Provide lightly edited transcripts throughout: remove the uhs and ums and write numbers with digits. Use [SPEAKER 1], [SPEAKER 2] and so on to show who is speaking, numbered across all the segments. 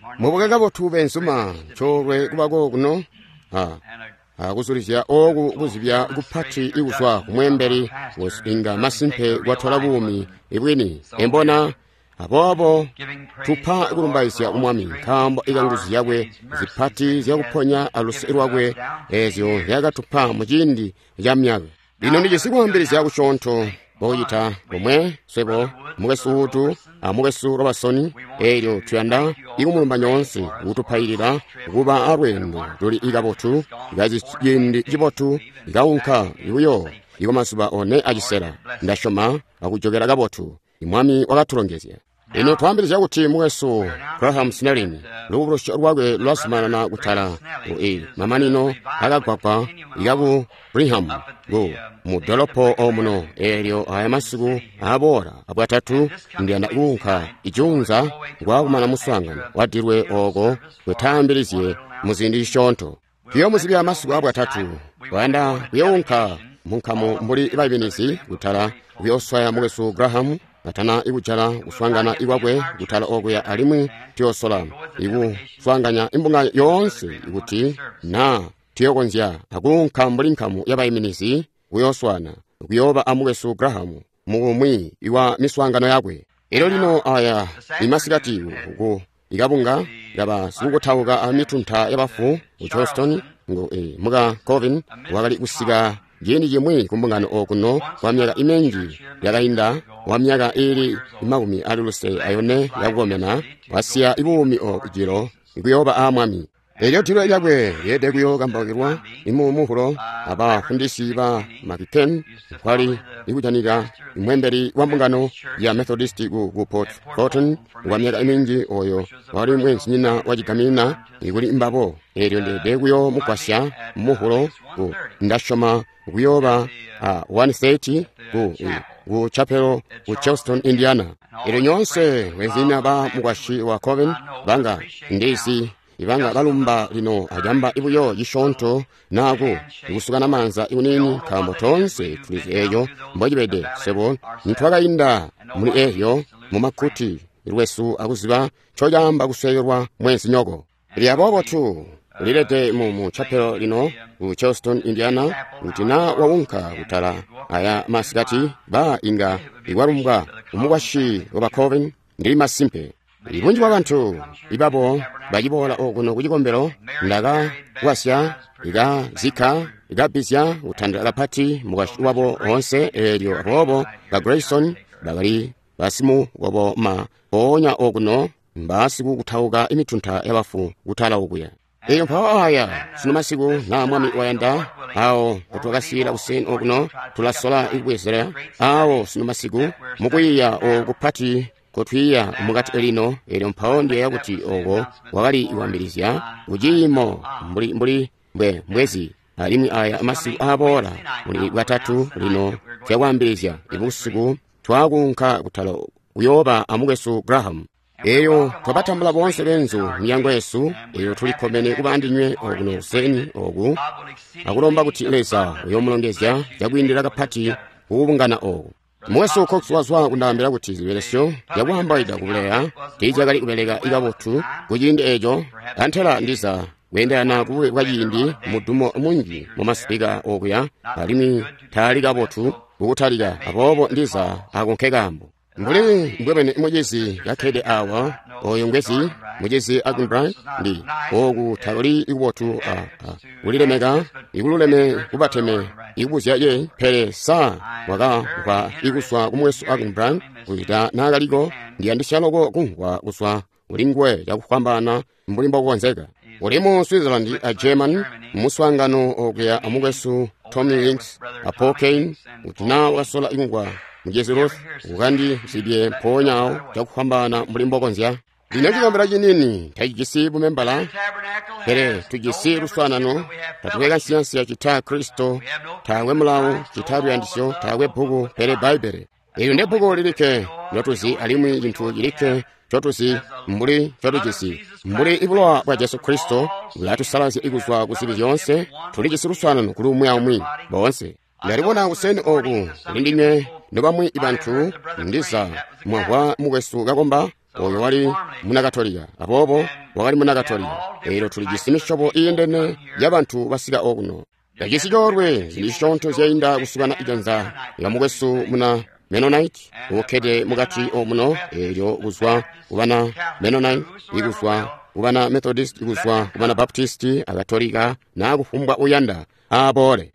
[SPEAKER 1] mubukeka bothu bensuma chokwe kubako kuno akusulizya oku kuzibya kuphati ikuswa kumwemberi wosinga masimpe gwathola bumi ibwini embona apopo tupha ikulumbaisya umwami nkhambo ikanguzi yakwe ziphati ziyakuphonya aluserwakwe ezyo yakatupha muchindi cha myaka lino ndi chisiku ambiri ziyakuchontho boyita pomwe swepo mukesutu amukesu robasoni elyo tuyanda ikumulumba nyonse kutuphayirira kuba alwendo tuli ikapothu ikaziyindi chipothu ikaunkha iuyo ikomasuba one achisera ndashoma akujokera kapothu imwami wakathulongezya ino twambiri chakuthi mukesu Graham Snelling lukulo lwakwe lwasimana na kuthala mamanino akagwagwa ikaku Brigham go mudolopo omuno elyo aya masiku abora abwatatu ndiyanda kunkha ichunza kwakumana muswangano wadirwe oko kwethambirizie muzindi shontho kiyo muzibya masiku abwatatu wanda kuyonkha munkhamo mbuli ibabinisi kuthala kuyoswaya mukesu Graham atana ikuchala kuswangana ikwakwe kuthala okuya alimwi tiyosola ikuswanganya imbunga yonse ikuti na tiyokonzya akunkha mbuli nkhamu yabayiminisi kuyoswana kuyoba amukesu Graham mukumwi iwa miswangano yakwe ilo lino aya imasikatiwo uku ikabunga yaba sikukuthawuka amithuntha yabafu ku Charleston ngo muka Covin wakali kusika jeni jemwe kumbungano okuno kwa myaka imenji yakayinda wa myaka ili makumi aluluse ayone yakugomena wasiya ibumi okujiro ikuyoba amwami elyo tilo yakwe yede kuyo kambakirwa imumuhulo abafundisi ba makiken kwali ikujanika imwemberi wa mbungano ya Methodist ku Port Cotton wa myaka imenji oyo wali mwenzi nyina wajikamina ikuli imbabo elyo ndede kuyo mukwasya muhulo ku ndashoma kuyoba 130 ku chapel ku Charleston, Indiana ilo nyonse wezina ba mukwashi wa Coven banga ndisi ibanga balumba lino ajamba ibuyo yishonto naku ikusukana manza iunini kambo tonse tulizi eyo mbojibede sebo ntwakayinda muli eyo mumakuti ilwesu akuziba chojamba kusweyerwa mwensi nyoko ilyabobo tu ulilete mu chapel lino ku Charleston, Indiana utina waunka kutala aya masikati ba inga iwarumbwa umukwashi oba Coven ndili masimpe ibunji wa bantu ibabo bajibola okuno kujikombero ndaga wasya iga zika iga bisya utandala pati mukwashi wabo onse elyo abobo ba Grayson bagali basimu wabo ma onya okuno mbasiku kuthawuka imithuntha yabafu kuthala ukuya eyo mphawa aya sino masiku na mwami wayanda awo kutwakasira useni okuno tulasola ikubwezera awo sino masiku mukuyiya okuphati kotwiya mukati elino elyo mphawo ndiye yakuti oko wakali iwambirizya ujimo mbuli mbwezi alimwi aya masiku abola muli bwatatu lino tyakwambirizya ibusiku twakunkha kuthala uyoba amukesu Graham eyo twabatambula bonse benzo miyango yesu eyo tulikomene kubandinywe okuno useni oku akulomba kuti leza uyomulongezya yakwindira kaphati kuubungana oku mweso kokuswazwa kundambira kuti ziberesyo yakuhambaida kubuleya tijakali kubeleka ikabothu kujindi ejo anthela ndiza kuyendana kwajindi mudumo munji mumasipika okuya alimi thali kabothu kukuthalika apopo ndiza akunkekambo mbuli mbwemene mujezi yakhede awa oyo ngwezi mujezi Agnbrand ndi oku thali ikubothu ulilemeka ikululeme kubatheme ikubuzya ye phere sa waka kwa ikuswa kumwesu Agnbrand kuita nakaliko ndiyandishaloko kunkwa kuswa ulingwe yakukwambana mbulimbo kukonzeka ulimu Switzerland a German muswangano okuya amukesu Tommy Links a Paul Kane utina wasola ikungwa mujezi Ruth ukandi msibye ponyawo yakukwambana mbulimbo konzya lino chikombera chinini tachijisi bumembala pere tujisi luswanano tatuweka nsiyansi ya chita Kristo tawe mulawu chita luyandisyo tawe bhuku pere Baibele iyo nde bhuku lilike notuzi alimwi jinthu jilike chotuzi mbuli chotujisi mbuli ibulowa bwa Yesu Kristo ulatusalansi ikuzwa kusibi yonse tulijisi luswanano kuli umwe bonse naribona useni oku ulindimye nobamwi ibantu ndisa mwahwa mukesu kakomba oyo wali munakatolika apopo wakali munakatolika ero tuli jisimishopo iyendene y'abantu basika okuno yakisi jorwe zilishonto zyainda kusukana ijanza yamugwesu muna Mennonite ukede mugati omuno eryo guswa kubana Mennonite iguswa kubana Methodist iguswa kubana Baptist agatolika nakufumbwa uyanda abole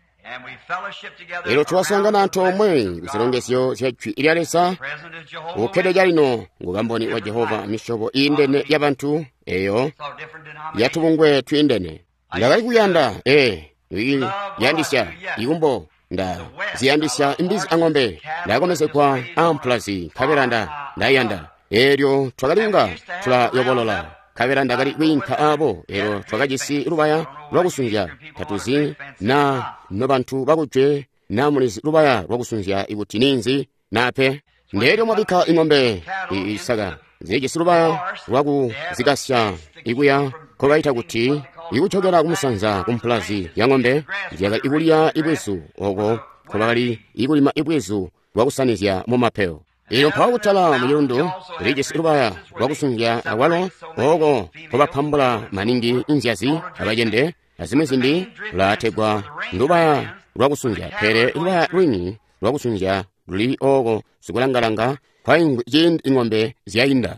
[SPEAKER 1] ero twasangana ntomwe kusilongesyo cyachwi ilyalesa ukede jalino ngugamboni wa Jehova mishobo indene y'abantu eyo yatubungwe twindene ndagali kuyanda yandisya igumbo nda ziyandisya imbizi ang'ombe ndakomese kwa amplazi kaberanda ndayanda eryo twakalinga tula yobolola kaberanda gali winka abo ero twakajisi rubaya rwakusunja tatuzi na nobantu bakujwe namulizi rubaya rwakusunja ibutininzi nape nderyo mwabika ing'ombe isaga zigisi rubaya rwakuzigasya iguya kobaita kuti ikuchokera kumusanza kumplazi ya ng'ombe yaga igulia ibwezu ogo kobali igulima ibwezu rwakusanizya mu mapeo iyo mpawutala muyirundo rigisi rubaya rwakusunja awalo ogo kobapambula maningi inziazi abajende azimezindi lategwa ndubaya rwakusunja pere rubaya rwini rwakusunja ruli ogo sikulangalanga kwa ing'ombe ziyayinda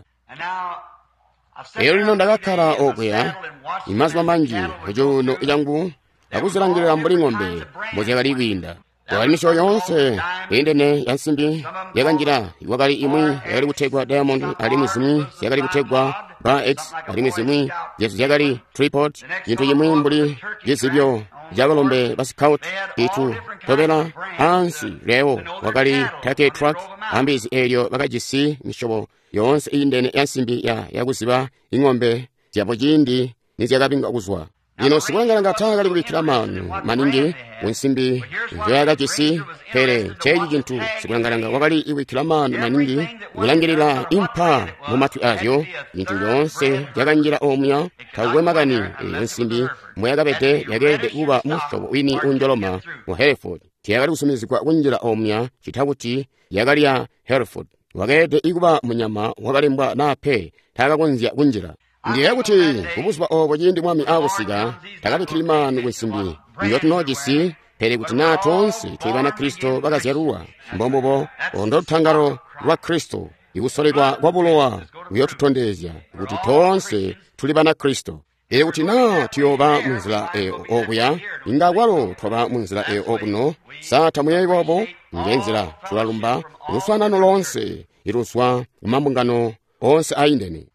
[SPEAKER 1] ero lino ndakakhala okuya imazwa manji ejono yangu akuzilangirira mbuli ng'ombe muziyakali ikwinda wakalimisho yonse indene yansimbi yakanjira iwakali imwi yakali kutegwa Diamond ali mwizimwi yakali kutegwa Bar-X ali mwizimwi yesu yakali Tripod yintu yimwi mbuli yizibyo yakalombe basikout itu tobela ansi leo wakali Take Truck ambizi eryo bakajisi mishobo yonse indene yansimbi yakuziba ing'ombe zyapo jindi nizyakapinga kuzwa ino sikulangalanga kali kulikira maningi unsimbi njoyakachisi pere cheji jintu sikulangalanga wakali iwikira maningi ulangirira impa mu matwi avyo intu yonse yakanjira omya kagwe magani unsimbi mweyakapete yakede uba mushobo wini unjoloma mu Hereford tiyakali kusumizikwa kunjira omya chitakuti yakalya Hereford wakede ikuba munyama wakalimbwa nape takakunzya kunjira ndiye kuti kubuswa obo jindi mwami akusiga takabikilima nukunsimbi ndiyo tunojisi pere kuti natonsi twibana Kristo bakazyaruwa mbombobo ondo tangaro lwa Kristo ikusolekwa kwa bulowa uyo tutondezya kuti tonse tulibana Kristo ere kuti na tiyoba munzira okuya ingagwalo twoba munzira okuno sata muyayibobo ngenzira tulalumba luswanano lonse iruswa umambungano onse aindeni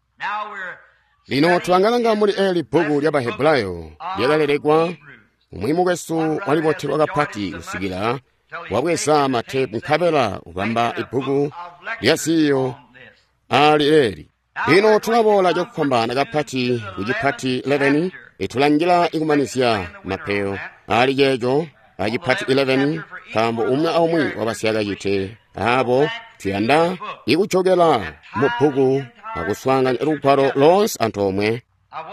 [SPEAKER 1] lino twangalanga muli eli bugu lya Bahebulayo lyakalerekwa umwimu gwesu walibotelwa kapati usigira wabwesa matepu nkabela ubamba ibugu lyasiyo ali eli lino tulabola jokupambana kapati ujipati 11 itulangira ikumanisya mapeo ali jejo ajipati 11 kambo umwe aumwi wabasyaga yite abo tuyanda ikuchogela mu bugu akuswanga rukwaro lonse antomwe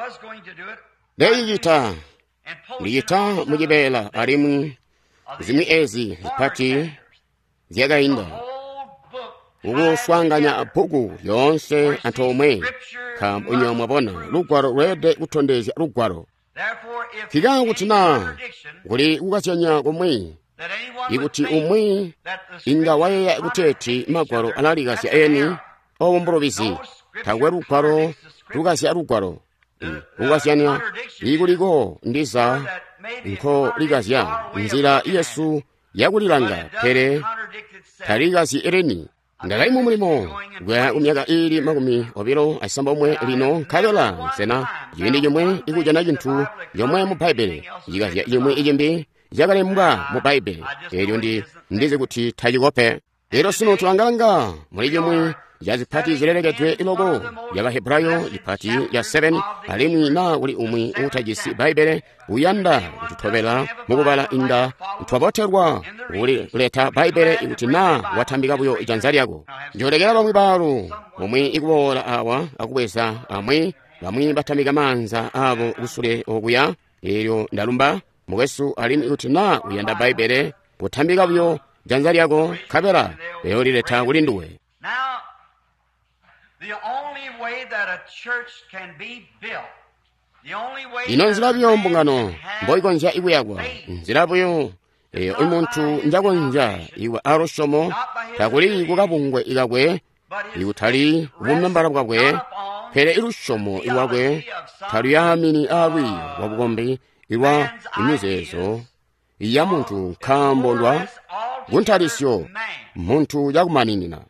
[SPEAKER 1] ndeyita mujibela alimu zimwi ezi zipati zyagainda ukuswanganya bugu yonse antomwe kam unyomwa bona rukwaro rwede kutondezya rukwaro kigangu tina nguli kukasyanya kumwi ikuti umwi ingawayeya ikuteti magwaro analikasya eni obumbulubisi tangwe rukwaro rukasya rukwaro ukasyanya ikuliko ndiza nko likasya nzira Yesu yakulilanga pere talikasi ereni ndakaimu mulimo gwa umyaka ili makumi obiro asamba omwe lino kayola sena yindi yomwe ikujana jintu yomwe mu Bible yikasya yomwe ijimbi yakalembwa mu Bible eryo ndize kuti tayikope ero sino twangalanga muri yomwe yazipati zilereketwe ilogo y'Abaheburayo ipati ya 7 alimu na uli umwi utajisi Bible uyanda ututobela mukubala inda utwaboterwa uli leta Bible ikuti na watambika buyo ijanzali yako njolekera bamwi balu umwi ikubola awa akubwesa amwi bamwi batambika manza abo usule okuya eryo ndalumba mugwesu alimu ikuti na uyanda Bible utambika buyo janzali yako kabera leo lileta ulinduwe ino nzirabuyo mbungano mboikonja iweyagwa nzirabuyo eyo umuntu njagonja iwe aroshomo takuli kukabungwe ikakwe iutali ubumembala bwakwe pere irushomo iwakwe tali yamini awi wabukombe iwa imizezo iya muntu kambondwa guntalisyo muntu yakumaninina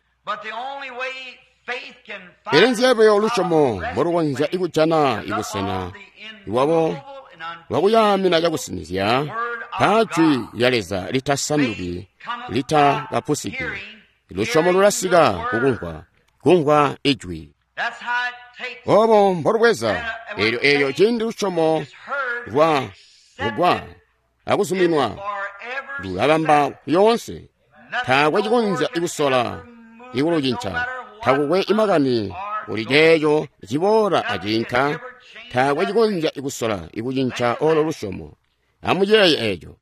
[SPEAKER 1] pere nziyebeyo lushomo mborukonja ikujana ikusena iwabo wakuyamina yakusinizya pachwi yaleza litasanduki litakapusiki ilushomo lulasika kukunkwa ijwi obo mborukweza eyo chindi lushomo lwa akusuminwa lulabamba yonse takwe chikonja ikusola ikulujincha takukwe imakani ulijeyo chibora ajinka takwe chikonja ikusola ikujincha olo lushomo amujeye ejo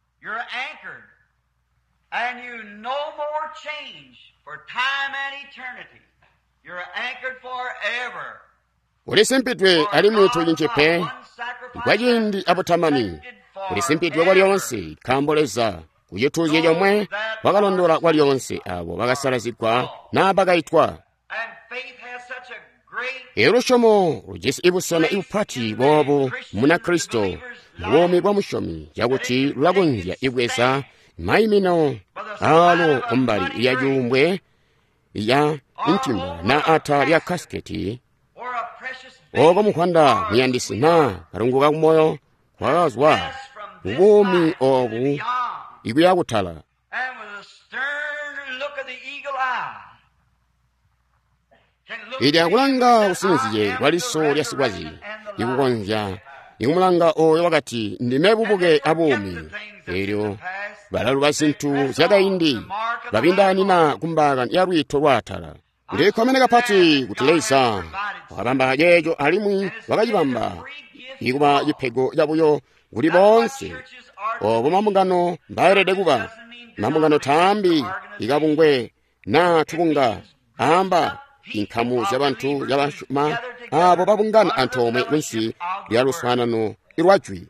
[SPEAKER 2] and you no more change for time and eternity. You're anchored forever.
[SPEAKER 1] ulisempitwe ali mutu yinchepe ikwajindi apotamani ulisempitwe kwalyonse kamboleza kuyituye yomwe wakalondola kwalyonse abo bakasalazikwa nabakaitwa erushomo rujisi ibusana ibupati bobo muna kristo muwomi kwa mushomi yakuti lulagonja ibweza maimino alo kumbali iya jumbwe iya intimba na ata lya kasketi oba mukwanda muyandisi na karunguka kumoyo kwakazwa uwomi obu ikuyakutala ili akulanga usinziye waliso lya sikwazi ikukonja ikumulanga oyo wakati ndimebubuke abomi eryo balalu basintu zyakaindi babindanina kumbaka yalwitho lwatala ndikomeneka pati kutileisa wakabamba yejo alimwi wakajibamba ikuba yiphego yabuyo kuli bonse obo mamungano mbaerede kuba mamungano thambi ikabungwe na thukunga amba inkhamu zyabantu yabashuma abo babungana anthu omwe lwensi lyaluswanano irwajwi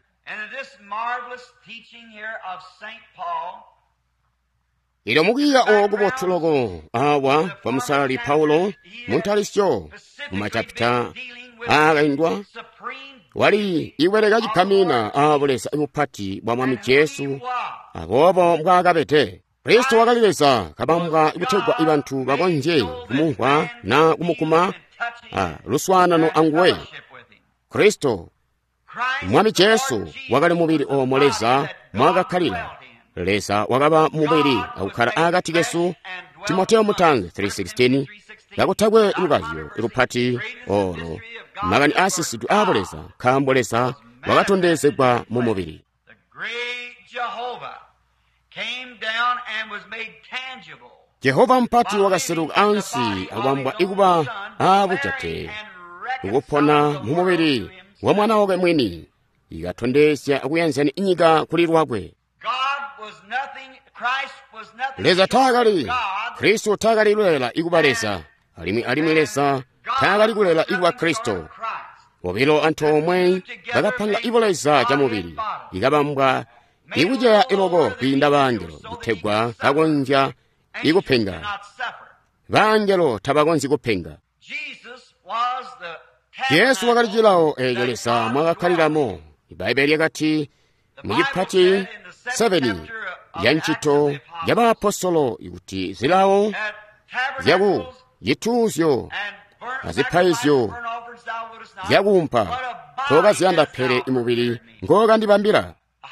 [SPEAKER 1] ilo mukiya okubothuloko awa pamusali paulo muntalisyo mumachapita akaindwa wali iwereka chikhamina abulesa ibupati bwa mwami Yesu akobo bwakapete kristo wakalilesa kabambwa ibuthegwa ibanthu bakonje kumuhwa na kumukuma luswanano anguwe kristo mwami Yesu wakali mubiri omoleza mwakakhalira lesa wakaba mubiri akukhala akati Yesu Timotheo mutange 3:16 yakuthagwe lukazyo ikupati olo makani asisitu aboleza khamboleza wakatondezedwa mu mubiri Jehova mpati wakaseruka ansi awambwa ikuba abuchate ukuphona mu mubiri wa mwana wake mwini ikatondesya akuyanzani inyika kulirwakwe leza takali kristo takali lwela ikubaleza alimweleza takali kulela ikuba kristo bobilo anthu omwe bakaphanga iboleza cha mubiri ikabambwa ikujaya iloko kwinda banjelo kuthegwa kakonja ikuphenga banjelo tabakonzi kuphenga Yesu wakalijilawo ejo lesa mwakakhaliramo ibaibeli yakati muyipati 7 ya ntchito ya baapostolo ikuti zilawo zyaku yithuzyo aziphayizyo zyakumpa toka ziyanda phere imubiri ngoka ndibambira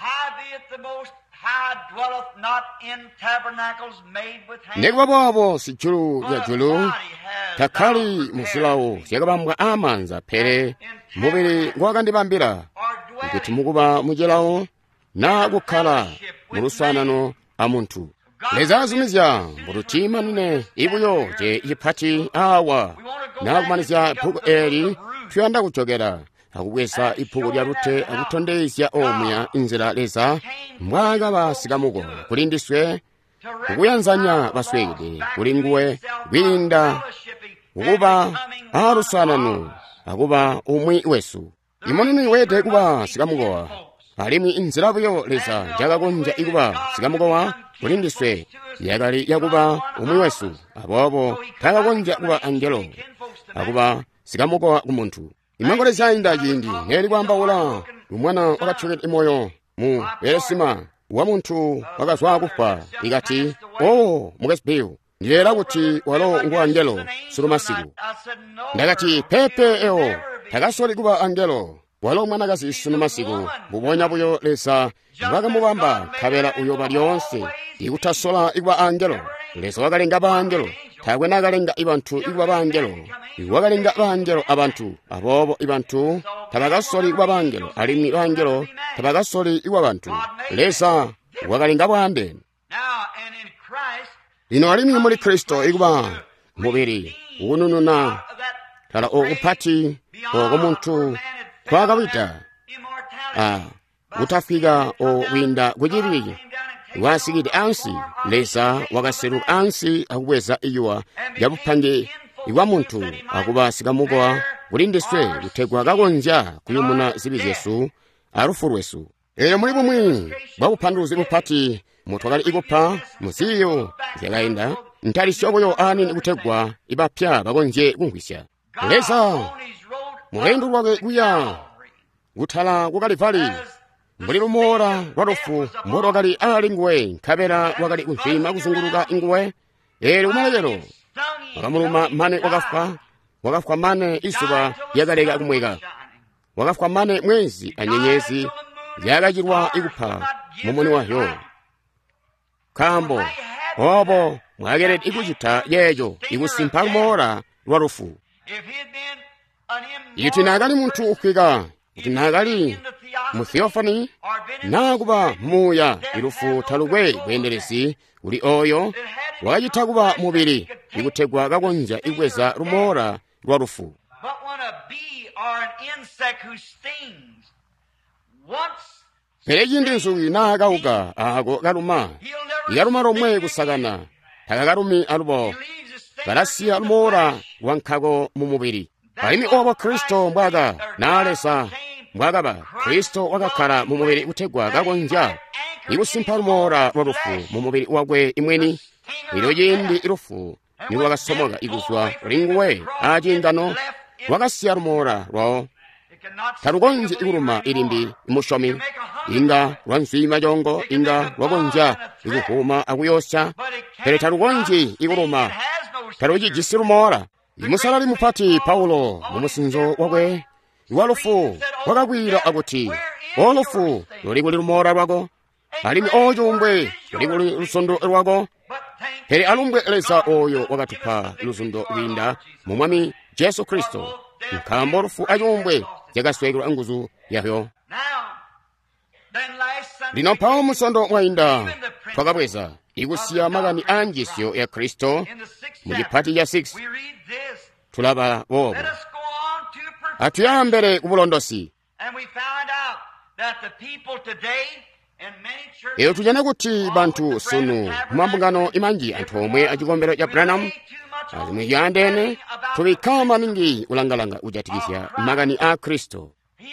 [SPEAKER 1] nekubaboabo sijulu ya julu takhali muzilawo zyakabambwa amanza phere mubiri ngoka ndibambira ikuti mukuba mujilawo na kukhala muluswanano amuntu leza azumizya mburutima nine ibuyo je ipati awa na kumanizya phuku eli tuyanda kuchokera akukwesa iphuku lya rute akutondezya omya inzira leza mbwaga basikamuko kulindiswe kukuyanzanya baswede kulinguwe winda ukuba alusananu akuba umwi wesu imonini wete kuba sikamukowa alimwi inzirabuyo leza jakakunja ikuba sikamukowa kulindiswe yakali yakuba umwi wesu abobo takakunja kuba angelo akuba sikamukowa kumuntu imangole zainda yindi neli kwambawula umwana wakatchokera imoyo mu beresima wa munthu wakazwa kufa ikati mukasibiyu ndiyera kuti walo ngu angelo sulu masiku ndakati pepe ewo takasoli kuba angelo walo mwanakazi sulu masiku bubonya buyo lesa vakamuvamba khavera uyo palyonse ikuthasola ikuba angelo lesa wakalenga pa angelo thakwe nakalenga ibanthu ikuba pa angelo wakalenga pa angelo abantu abobo ibanthu tabakasoli ikuba pa angelo alimi pa angelo tabakasoli ikuba banthu lesa wakalenga pa ambeni lino alimi muli kristo ikuba mubiri unununa tala okuphati okomunthu kwakawita utafika owinda kuchipiri wasikiti ansi lesa wakaseruka ansi akubweza iyuwa yapuphange iwa munthu akuba sikamukowa kulindiswe kuthegwa kakonja kuyumuna zibi zesu arufurwesu eyo muli bumwi bwakuphanduzi buphati munthu akali ikupha musiyo yakayenda ntali shokoyo ani kuthegwa ibapya bakonje kungwisha lesa muhendu lwake kuya kuthala kukalivali mbuli lumora lwalufu mbolo wakali ali nguwe nkhavera wakali kunzima kuzunguluka inguwe eri kumalekero wakamuluma mane wakafwa mane isuba yakaleka kumweka wakafwa mane mwezi anyenyezi yakachirwa ikupha mumuni wayo khambo opo mwakereti ikuchitha yeyo ikusimpha lumora lwalufu itu nakali munthu ukhwika kuti nakali mutheofani nakuba muya ilufu thalukwe kuyenderesi uli oyo wakachitha kuba mubiri ikuthegwa kakonja ikweza lumora lwalufu perechi ndi nsuki nakauka ako kaluma ikaluma lomwe kusakana takakalumi alupo kalasiya lumora wankhako mumubiri alimi opo kristo mbwaka nalesa mbwakapa kristo wakakhala mumubiri kuthegwa kakonja ikusimpha lumora lwalufu mumubiri wakwe imweni ilo yindi ilufu ni wakasomoka ikuzwa ulinguwe achingano wakasiya lumora lwawo talukonje ikuluma ilimbi imushomi inga lwanzima jongo inga lwakonja ikuhuma akuyosha pere talukonje ikuluma talujijisi lumora imusalali mupati paulo mumusinzo wakwe iwalufu wakakwira akuti olufu lulikuli lumora lwako alimi ojumbwe lulikuli lusondo lwako pere alumbwe lesa oyo wakatupha lusondo lwinda mumwami jesu kristo nkhambo lufu ajumbwe jakaswekera nguzu yayo lino pawo musondo mwayinda twakabweza ikusiya makani anjisyo ya kristo muchipati cha 6 tulaba bobo atuyambere kubulondosi iyo tujana kuti bantu sunu mumambungano imanji anthu omwe achikombero cha branham azimwe yandene tubikama ningi ulangalanga ujatikisya makani a kristo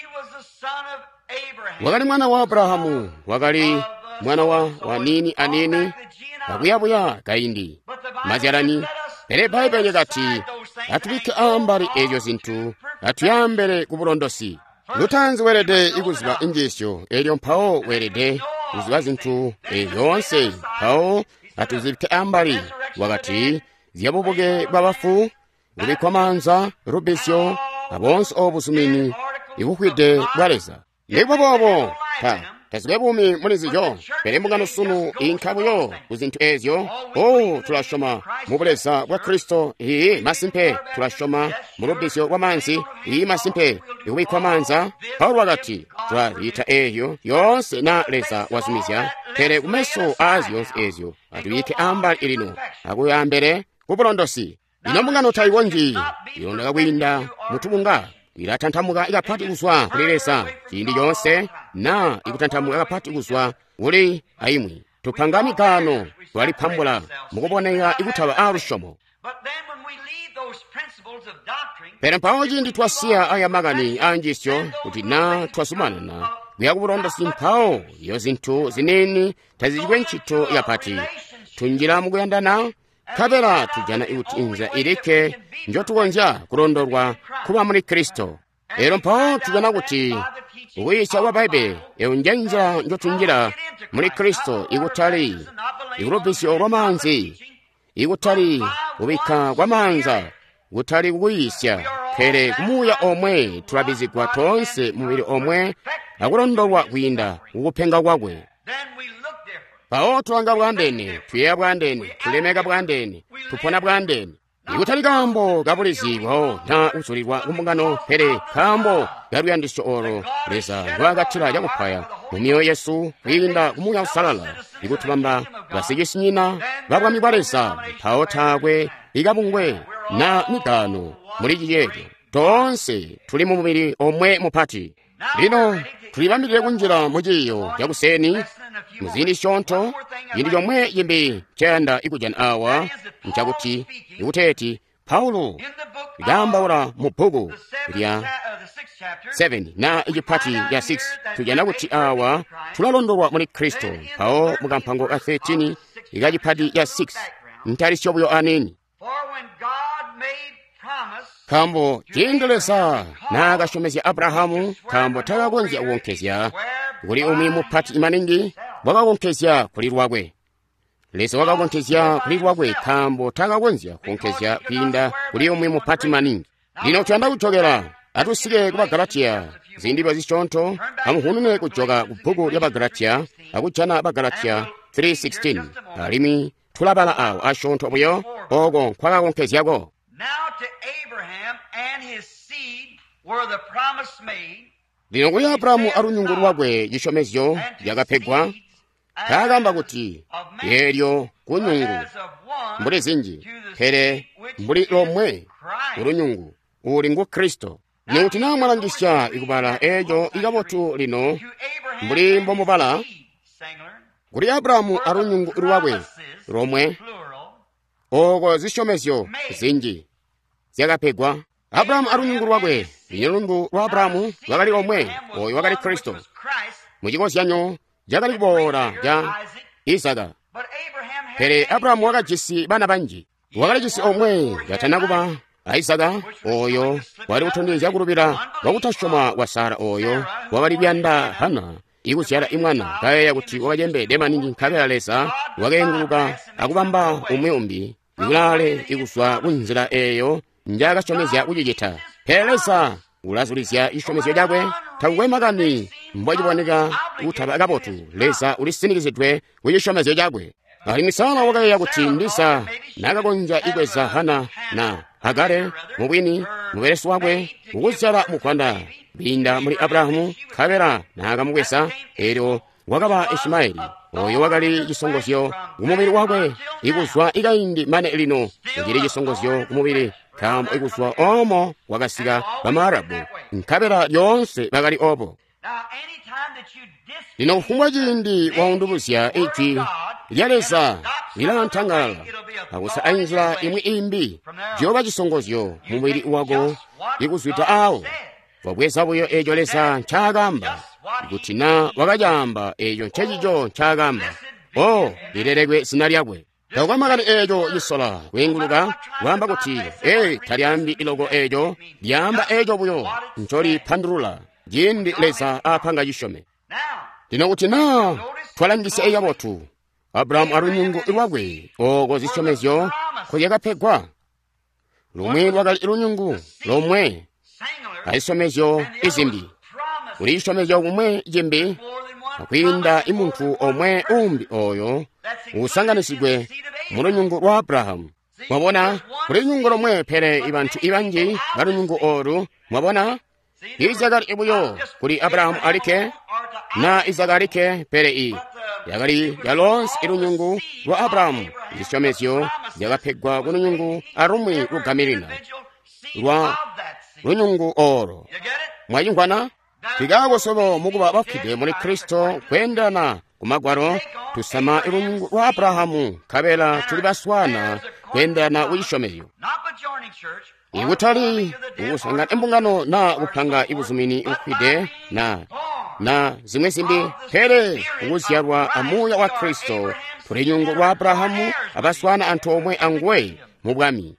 [SPEAKER 1] wakali mwana wa abrahamu wakali mwana wa nini anini akuyabuya kaindi mazyalani pere baibenye kati atubike ambali ejo zinthu atuyambere kubulondosi lutanzi werede ikuziba injisyo elyo mphawo werede kuziba zinthu yonse mphawo atuzibike ambali wakati ziyabubuke babafu kubikwa manza rubisyo abonse obusumini ikukwide bwaleza ndipo bobo tazibe bumi muliziyo pere mbungano sunu inkhabuyo kuzinthu ezyo tulashoma mubuleza bwa kristo iyi masimpe tulashoma mulubisyo bwa manzi iyi masimpe ikubikwa manza paulo wakati twayita eyo yonse na leza wazimizya pere kumeso azi yonse ezyo atuyike ambali ilino akuyambere kubulondosi ino mbungano tayiwonji ilonda kakwinda mutubunga ilatanthamuka ikaphati kuswa kulelesa chindi yonse na ikutanthamuka ikaphati kuswa uli ayimwi tuphangani kano twaliphambula mukuboneka ikuthawa alushomo pera mphawoci ndi twasiya ayamangani anjisyo kuti na twasumanana kuyakulonda simphawo yo zinthu zineni tazidwe ntchito yapati tunjira mukuyandana kapera tujana iutinza ilike njotukonja kulondolwa kuba muri Kristo. Ero mphawo tujana kuti ukuyisa wa Baibe eunjenja njotunjira muri Kristo ikutali ikulobisi oromanzi ikutali ubika kwa manza ikutali kukuyisya khere kumuya omwe tulabizikwa tonse mubiri omwe akulondolwa kuyinda ukuphenga kwakwe. Pawo tuwanga bwandene tuyeya bwandene tulemeka bwandene tupona bwandene ikutali kambo kapulizibwawo na usulirwa kumbungano pere kambo galuyandisyo oro leza lwakathira yakuphaya mumiyo Yesu kuyinda kumuya usalala ikutulamba basikisinyina babwami bwaleza mphawo thakwe ikabungwe na migano muli chiyeyo tonse tuli mu mubiri omwe mupati. Lino tulibambirire kunjira mujiyo yakuseni muzini shonto yindi yomwe yimbi chenda ikujana awa nchakuti ikuteti Paulo ligamba ora mu bhuku lya 7 na ijipati ya 6 tujana kuti awa tulalondolwa muri Kristo pawo mukampango a 13 ikajipati ya 6 ntali shobuyo aneni kambo jindelesa na akashomezya Abrahamu kambo takakonzya uwonkezya kuli umwe mupati imaningi wakakonkezya kulirwakwe lesa wakakonkezya kulirwakwe kambo takakonzya kuonkezya kuyinda kuli umwe mupati maningi. Lino tuyanda kuchokera atusike kuba Galatiya zindibwa zichonto amuhunune kuchoka kubhuku lya Bagalatiya akuchana Bagalatiya 3:16 alimi tulabala awo ashonto obuyo ogo kwakakonkezyako. Lino kuli Abrahamu alunyungu lwakwe yishomezyo yakapegwa kagamba kuti yeryo kunyungu mbuli zinji phere mbuli lomwe ulunyungu uli ngu Kristo. Lino tinamwalangisha ikubala ejo ikabotu lino mbuli mbomubala kuli Abrahamu alunyungu lwakwe lomwe ogo zishomezyo zinji yakapegwa. Abrahamu alunyungu lwakwe linyulungu lwa Abrahamu wakali omwe oyo wakali Kristo muchikosyanyo jakali kubora ja Isaka pere Abrahamu wakajisi bana banji wakali jisi omwe yatana kuba Isaka oyo wali uthondiza kulupira wakutashoma wa Sara oyo wakali byanda Hana ikusyala imwana kaya kuti wakajembe demaningi nkhabela lesa wakenguluka akubamba umwe ikulale ikuswa kunzira eyo njakashomezya kuchijitha phelesa ulazulizya ishomezyo jakwe takukwemagani mbwaciboneka uthapa akapotu lesa ulisinikizidwe kuchishomezyo jakwe ali misala wakaya kuti ndisa nakakonja ikweza Hana na Hagare mubwini muberesi wakwe ukusyala mukwanda binda muri Abrahamu khabera nakamukwesa ero wakaba Ismaeli oyo wakali chisongozyo kumubiri wakwe ikuswa ikayindi mane lino ngiri chisongozyo kumubiri kambo ikuswa omo wakasika bamarabu nkhabera yonse bakali opo. Lino ufungwa jindi waundubusya ichi lyalesa lilanthangala akusa ainzira imwe imbi joba chisongozyo mumubiri wako ikuswita awo wakwesa buyo ejo lesa nchagamba ikutina wakajamba ejo nchechicho nchagamba lilerekwe sina lyakwe takukwamagani ejo yisola wenguluka wamba kuti talyambi ilogo ejo lyamba ejo buyo ncholi phandulula jindi lesa aphanga yishome. Lino kutina twalangisa eyabotu Abrahamu alunyungu lwakwe ogo zishomezyo kuyakapegwa lumwe lwakali lunyungu lomwe aisomezyo izimbi uli ishomezyo kumwe jimbi akwinda imuntu omwe umbi oyo usanganisidwe mulunyungu lwa Abrahamu. Mwabona kuli nyungu lomwe phere ibantu ibanji balunyungu oru mwabona Isaka ibuyo kuli Abrahamu alike na Isaka alike phere yakali yalonse ilunyungu lwa Abrahamu ishomezyo yakapegwa kulunyungu arumwi lugamirina lwa lunyungu oro. Mwayingwana tikakosobo mukuba bafide muri Kristo kwendana kumagwaro tusama ilunyungu lwa Abrahamu kabela tuli baswana kwendana uishomezyo ikutali ukusangana embungano na kuphanga ibuzumini ukhwide na zimwe zimbi phere ukuzyalwa amuya wa Kristo tuli nyungu lwa Abrahamu abaswana anthu omwe angwe mu bwami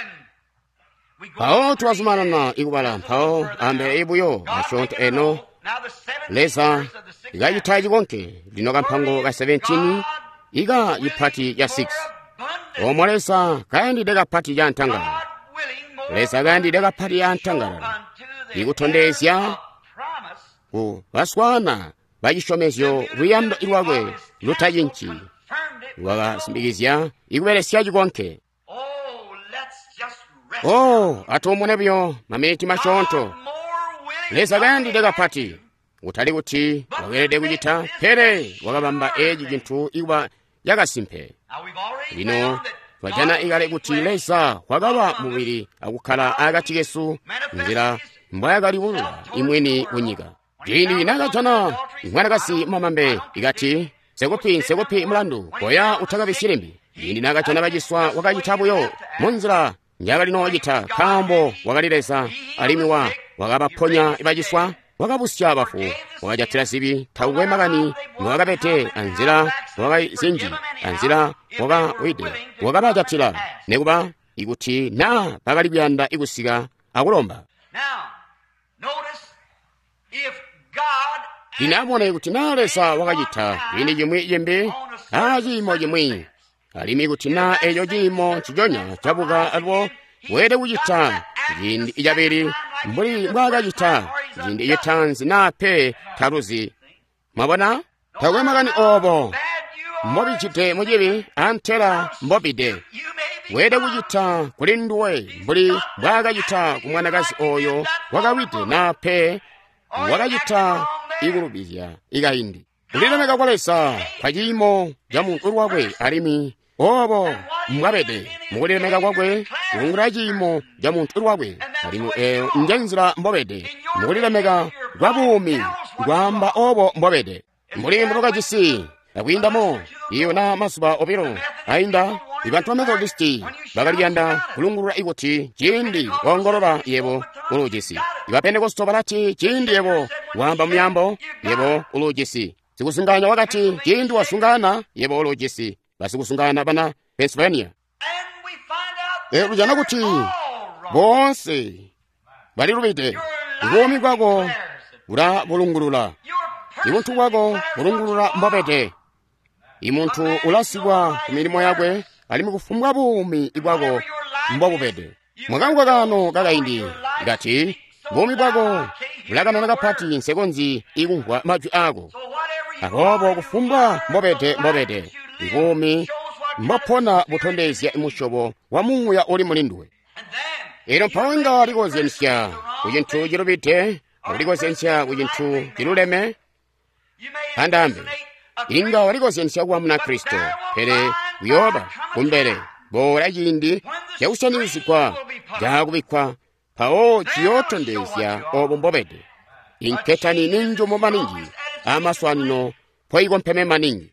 [SPEAKER 1] pawo tuwazumana na ikubala mphawo ambere ibuyo mashonto eno leza ikayithaji konke lino kamphango ka 17 ika yiphati ya 6 omwalesa kayandide kaphati ya ntangala lesa kayandide kaphati ya ntangala ikuthondezya ku baswana bachishomezyo luyando ilwakwe lutayinchi wakasimbikizya ikuberesyaji konke atomwenebyo mameti mashonto lesa kayandide kaphati utali kuti wawerede kuchita phere wakabamba eji chinthu ikuba yakasimphe lino twajana ikale kuti lesa wakawa mubiri akukhala akati Yesu nzira mbayakaliwulula imweni unyika ndini nakachana imwanakasi mamambe ikati sekupi mlandu koya uthakavisilembi ndini nakachana vachiswa wakachithabuyo munzira njaka lino wachitha khambo wakalilesa alimiwa wakapaphonya ivachiswa wakapusya bafu wakajathira zibi thauwe makani wakapete anzira wakazinji anzira wakawide wakapajathira nekuba ikuti na pakalipyanda ikusika akulomba linamona ikuti nalesa wakachitha lini jimwi jembe ajimo jimwi alimi kuti na ejo jimo chijonya chabuka alwo wede kuchitha jindi ijabiri mbuli mwakachitha jindi iyetanzi nape taruzi mwabona thauwe makani obo mbobichite mujibi antera mbobide wede kuchitha kulinduwe mbuli mwakachitha kumwanakazi oyo wakawite nape wakachitha ikulubizya ikayindi ulilemeka kwalesa pachimo ja munthu lwakwe alimi obo mwabede mukulilemeka kwakwe kulungula chimo ja munthu lwakwe alimi njenzira mbobede mukulilemeka kwabumi kwamba obo mbobede mbulimbo lukachisi akuyindamo iyo na masuba opiro ayinda ibanthu amethodisti bakaliyanda kulungulula ikuti chindi wongolola yebo ulujisi ibapentekosto balati chindi yebo wamba muyambo yebo ulujisi sikusunganya wakati chindi wasungana yebo ulujisi basikusungana bana Pennsylvania lujana kuti bonse bali lubite ngomi kwako ula bulungulula imuntu kwako bulungulula mbobete imuntu ulasibwa ku milimo yakwe alimi kufumbwa bumi ikwako mbobupete mwakangu kakano kakayindi ngati bumi kwako ulakana nakaphati nsekonzi ikungwa maju ako akopo kufumbwa mbobete ngumi mbaphona buthondezya imushobo wa muya oli mulinduwe ero mphawenga likozensya kuchinthu chilupite ulikozensya kuchinthu chiluleme andambe inga walikosensya kuwamuna Kristo phere kuyoba kumbere bola chindi chausanizikwa jakubikwa pawo chiyotondezya obo mbobede inketani ninjumo maningi amaswanino poiko mpheme maningi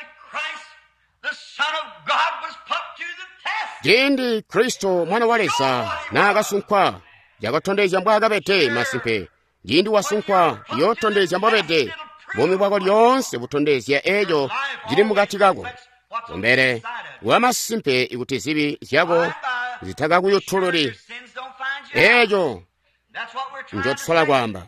[SPEAKER 1] jindi Kristo mwana walesa nakasunkwa jakatondezya mbwakapete masimphe jindi wasunkwa yotondezya mbobede bumi bwako lyonse butondezya ejo jili mukati kako kumbere wamasimphe ikuti zibi zyako zithaka kuyuthululi ejo njotsala kwamba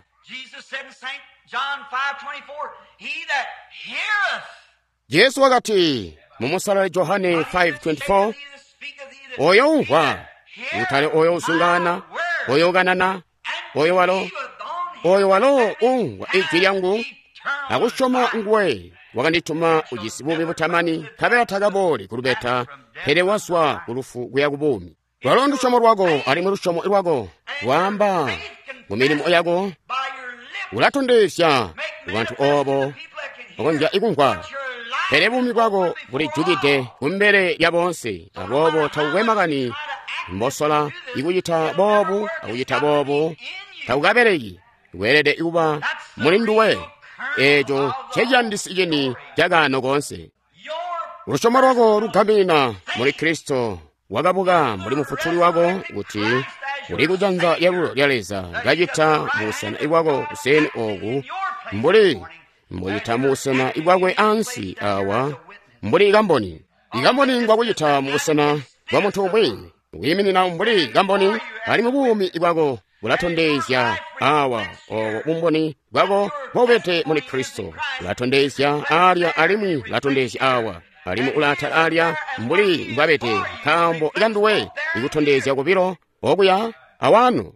[SPEAKER 1] Yesu wakati mumusala Yohane 5:24 oyo umva utale oyo usungana oyo uganana oyo walo ungwa ijwi lyangu akushoma ngwe wakandituma ujisibubi butamani kabera tagabori kulubeta phere waswa kulufu kuyakubumi walondu shomo rwako ali mu rushomo rwako wamba mu milimo yako ulatondesya abantu obo okonja ikungwa phere bumi kwako buli jugite kumbere ya bonse abobo tawwemakani mbosola ikuyita bobu tawukabereki werede ikuba mulinduwe ejo chejandisijeni jagano konse urushomo rwako rugamina muri Kristo wakabuka muli mufutuli wako kuti uli kujanza yalulo lyaleza ngachita musana iwako kuseni oku mbuyita musana iwakwe ansi awa mbuli ikamboni ngwakuchita musana wa munthu omwe wiminina mbuli ikamboni ali mubumi iwako ulatondezya awa owo umboni bwako bwopete muli Kristo ulatondezya alya alimwi latondezya awa alimu ulatha alya mbuli mbwapete kambo ikanduwe ikutondezya kupiro okuya awano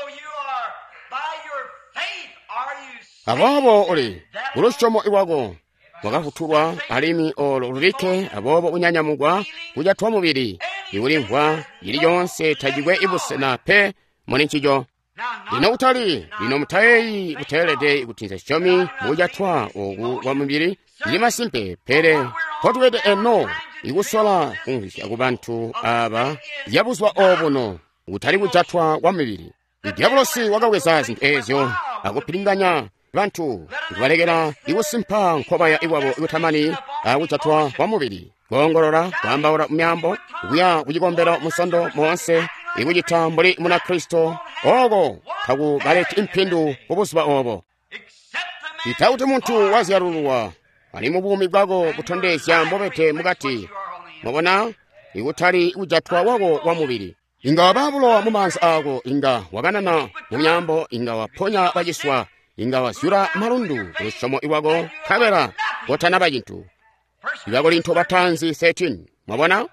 [SPEAKER 1] abobo uli ulushomo iwako wakafutulwa alimi olo lulike abobo unyanyamugwa kujathwa mubiri iulimvwa ili yonse tajigwe ibusena pe muni nchijo lino utali lino mutayeyi utelede ikutinza shomi mujathwa ogu wa mubiri ili masimpe pere potuwede eno ikusola kungisha kubantu aba yabuzwa obuno utali kujathwa wa mubiri idiabolosi wakaweza zinthu ezyo akupilinganya bantu ikubalekera ikusimpa nkhoba ya iwabo ikutamani akujathwa wa mubiri kuongolola kwambaula myambo kuya kujikombera musondo monse ikuchita mbuli muna Kristo ogo kakubaleti imphindu kubusiba obo itauti munthu waziyaluluwa ali mubumi bwako kutondezya mbopete mukati mubona ikutali ikujathwa wako wa mubiri inga wababulo mumansi ako inga wakanana mumyambo inga waphonya bachiswa inga wasyula malundu lushomo iwako khabera kotana bacinthu iwako linthu batanzi 13 mwabona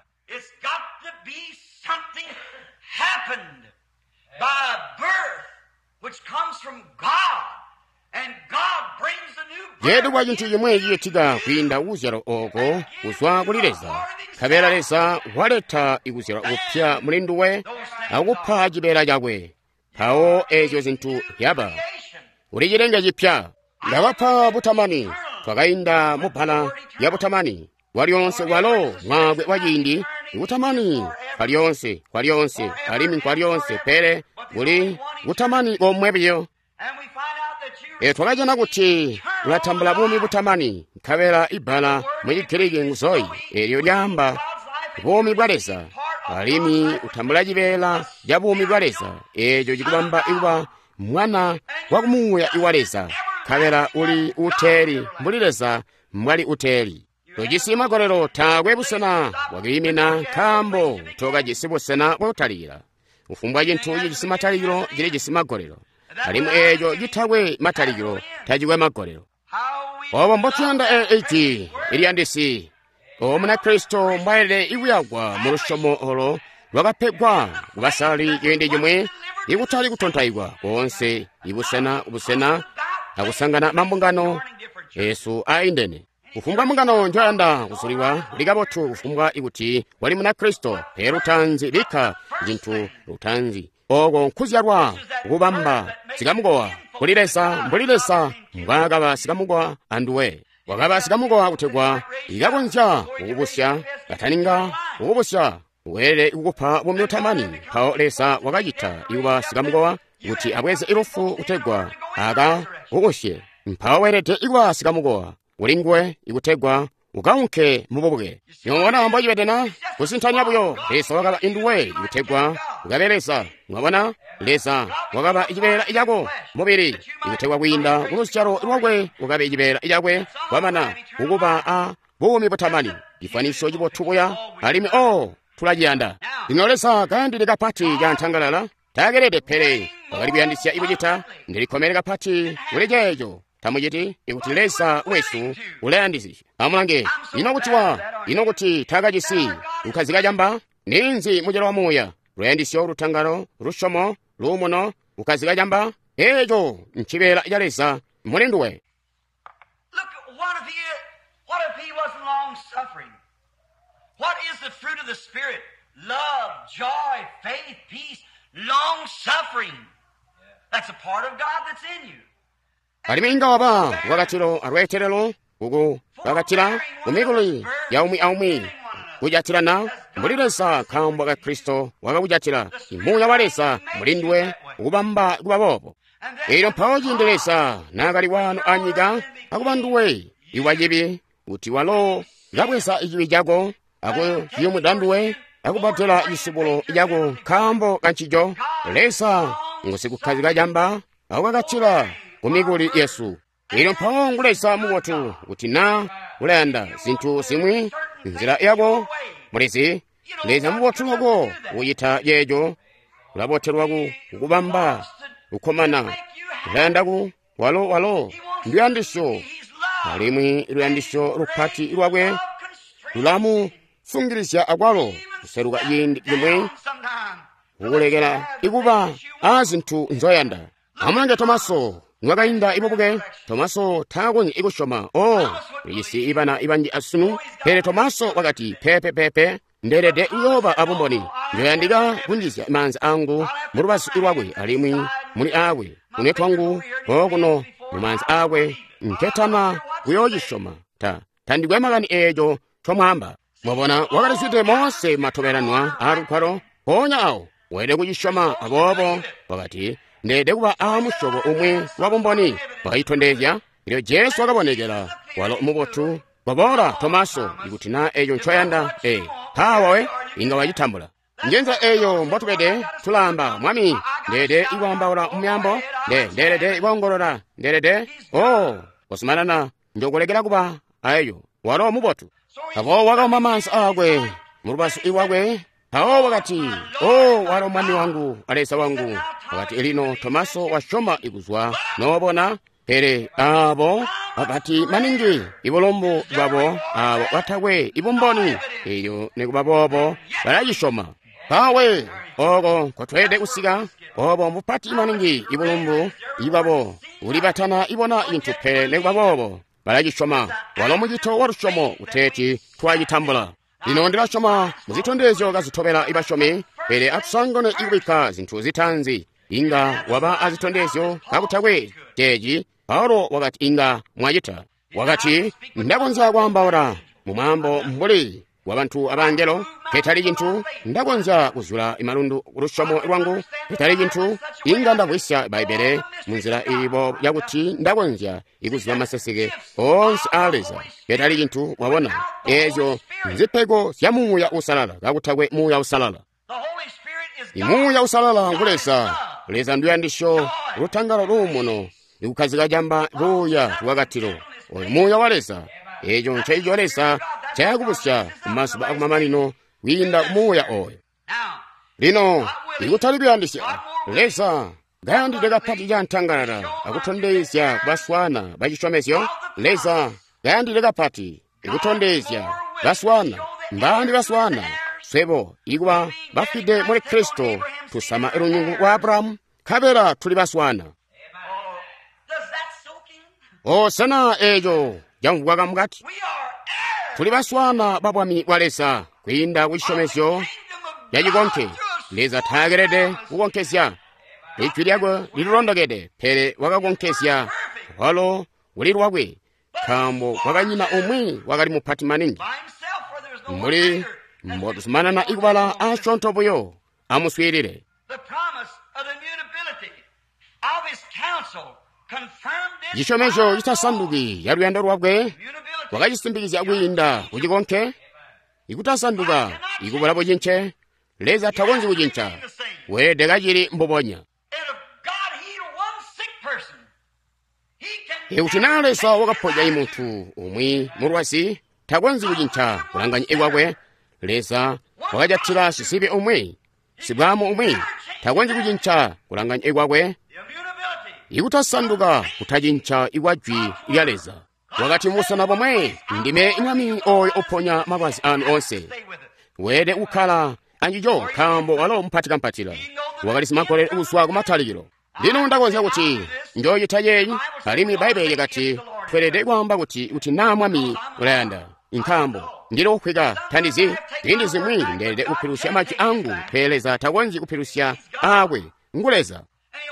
[SPEAKER 1] yedu kwa cinthu chimwe chiyetika kuyinda uzyalo oko kuzwa kulileza khabera leza waletha ikuzyala upya mulinduwe akupha chibera chakwe phawo ezo zinthu yaba uli chilenge chipya ngawapha butamani twakayinda mubhala ya butamani walionse walo mwakwe wachindi ikutamani kwalionse alimi kwalionse pere uli butamani omwebiyo twakachana kuti ulatambula bumi butamani nkhabera ibhala mwechigiriki nguzoyi elyo lyamba bumi bwaleza alimi utambula chibela lya bumi bwaleza echo chikubamba iwa mwana wakumuya iwaleza khabera uli uteri mbulileza mwali uteri tojisima golero takwe busena wakimina kambo toka jisibusena bwotalira ufumbwa cinthu jisima taliro jili jisima golero alimu ejo jithawe mataliro tajikwe magolero obo mbotuyanda eki iliyandisi omuna Kristo mbwalele iwiyagwa mu lushomo olo lwakaphegwa kubasali yende jimwe ikutali kutonthayigwa konse ubusena akusangana mambungano Yesu aindene ufumbwa mungano njoyanda kusuliwa likabothu ufumbwa ikuti wali muna Kristo pero tanzi likha jinthu lutanzi ogo nkuzyalwa kubamba sikamugowa mbulilesa mbwakaba sikamugowa anduwe wakaba sikamugowa kuthegwa ikakonja ukubusya kataninga ukubusya uwele ukupha bumi utamani phawo lesa wakachitha iwa sikamugowa kuti abweze ilufu uthegwa aka ukusye mphawo werete iwa sikamugowa ulingwe ikuthegwa ukaunkhe mubobuke yong'ona wambo chipetena kusinthanya buyo lesa wakaba induwe ikuthegwa ukabelesa mwabona lesa wakaba ichibera ichako mubiri ikuthegwa kuyinda kulusichalo iwakwe ukabe ichibera ichakwe wamana ukupa bumi butamani ifaniso chipothukuya alimi tulajiyanda linolesa kandi likapati ja nthangalala takerede phere wakalipiyandisya ikuchita ndilikhomere kapati ulejejo tamuchiti ikutilesa wesu ulayandisi amulange inokuti takachisi ukhazikachamba ninzi mujelo wa muya luyandisyo luthangalo lushomo lumuno ukhazikachamba ejo nchibera ichalesa mulinduwe
[SPEAKER 2] What if he wasn't long-suffering? What is the fruit of the Spirit? Love, joy, faith, peace, long-suffering. That's a part of God that's in you.
[SPEAKER 1] aliminga waba wakatilo arweterelo ugu wakatila umiguli yaumi kujatirana mulilesa kambwa ka Kristo wakakujatila imuya walesa mulindwe ukubamba kubabobo ilo mphawo jindelesa nakali wanu anyiga akubanduwe iwajibi uti walo ngabwesa ichibi jako ako yomwe danduwe akubatela isibulo yako khambo kanchijo lesa ngosikukhazika jamba akukakachira kumikuli Yesu ilo mphongo lesa muwotu kuti na ulenda zinthu zimwi nzira yako mulezi leza muwotu loko uyitha yejo ulabotherwaku ukubamba ukhomana ulendaku walo ndiyandisho alimwi luyandisho luphati lwakwe lulamu sungirisya akwalo kuseruka yindi yomwe ukulekera ikuba azinthu nzoyanda amanja Tomaso nwakayinda ipopuke Tomaso thakonyi ikushoma isi ibana ibanji asunu pere Tomaso wakati pepe nderede uyoba apomboni ndoyandika kunjisya manzi angu mulubasi lwakwe alimwi muli akwe unethwangu kuno mumanzi akwe nketama kuyojishoma tandikwemakani ejo chomwamba mwabona wakatizite Mose mathomeranwa akukhwalo ponya awo wede kuchishoma apopo wakati ndede kuba amushobo umwe wapomboni pakayithondezya ilo Yesu akabonekera walo mubotu babora Tomaso ikuti na ejo nchoyanda hawawe inga wajithambula njenza eyo mbotupede tulamba mwami ndede iwambaula umyambo nderede iwongolola nderede kusimanana njokulekera kuba ayo walo mubotu apo wakauma mansi akwe mulubasi iwakwe awo wakati walo mwami wangu alesa wangu wakati elino Tomaso washoma ikuzwa nobona pere abo wakati maningi ibulombo bwabo abo wathakwe ibumboni iyo nekubabobo balajishoma pawe oko kotwede kusika obo mupati maningi ibulombo ibabo ulibatana ibona inthu pere nekubabobo balajishoma walo mujito warushomo uteti twajitambula lino ndilashoma muzitondezyo kazithobera ibashomi pere atusangone iwika zinthu zitanzi inga waba azitondezyo kakuthakwe teji Paulo wakati inga mwajita wakati ndakonza kwambaula mumambo mbuli wabantu abangelo petali jinthu ndakonza kuzula imalundu urushomo lwangu petali jinthu inga ndakwisya baibele munzira ilibo yakuti ndakonza ikuzula maseseke onse aleza petali jinthu wabona ezo nzipego sya muya usalala kakuthakwe muya usalala imuya usalala ngulesa leza nduyandisho lutangalo lumuno ikukhazika jamba buya wakatilo muya walesa ejo nchaijo lesa chayakupusya kumasuba akumamanino winda muya oyo lino ikutalibiyandisya lesa gayandide kapati ja ntangalala akuthondesya kubaswana bachishomesyo lesa gayandide kapati ikutondesya baswana mbandi baswana swebo ikuba bafide muli Kristo tusama elunyungu wa Abrahamu khabera tuli baswana sana ejo jamvwaka mukati tuli baswana babwami walesa kuyinda kuchishomesyo yajikonke leza thagerede kukonkesya lichwi lyakwe lililondokede pere wakakonkesya walo ulilu wakwe khambo wakanyina omwe wakali muphati maningi muli mbotusumanana ikubala ashontopoyo amuswirire chishomesho chitasanduki ya luyendo lwakwe wakachisimbikizya kuyinda kuchikonke ikutasanduka ikubulapo chinche leza thakonzi kuchincha wede kachili mboponya ikutinalesa wakaphoja imunthu umwi mulwasi thakonzi kuchincha kulanganya ikwakwe leza wakachathira sisipe omwe sibwamo omwe thakonzi kuchincha kulanganya ikwakwe ikutasanduka kutachincha ikwajwi iyaleza wakati musana pomwe ndime ing'ami oyo ophonya mapazi anu onse wede ukhala anjijo khambo walo mpatikampatira wakati simakolere uswa kumathalikiro lino ndakonza kuti njoyithayeyi alimi baibeli kati twerede kwamba kuti namwami ulayanda inkhambo ndilo ukhwika thandizi lindi zimwiri ndende uphilusya machi angu pheleza thakonzi uphilusya akwe nguleza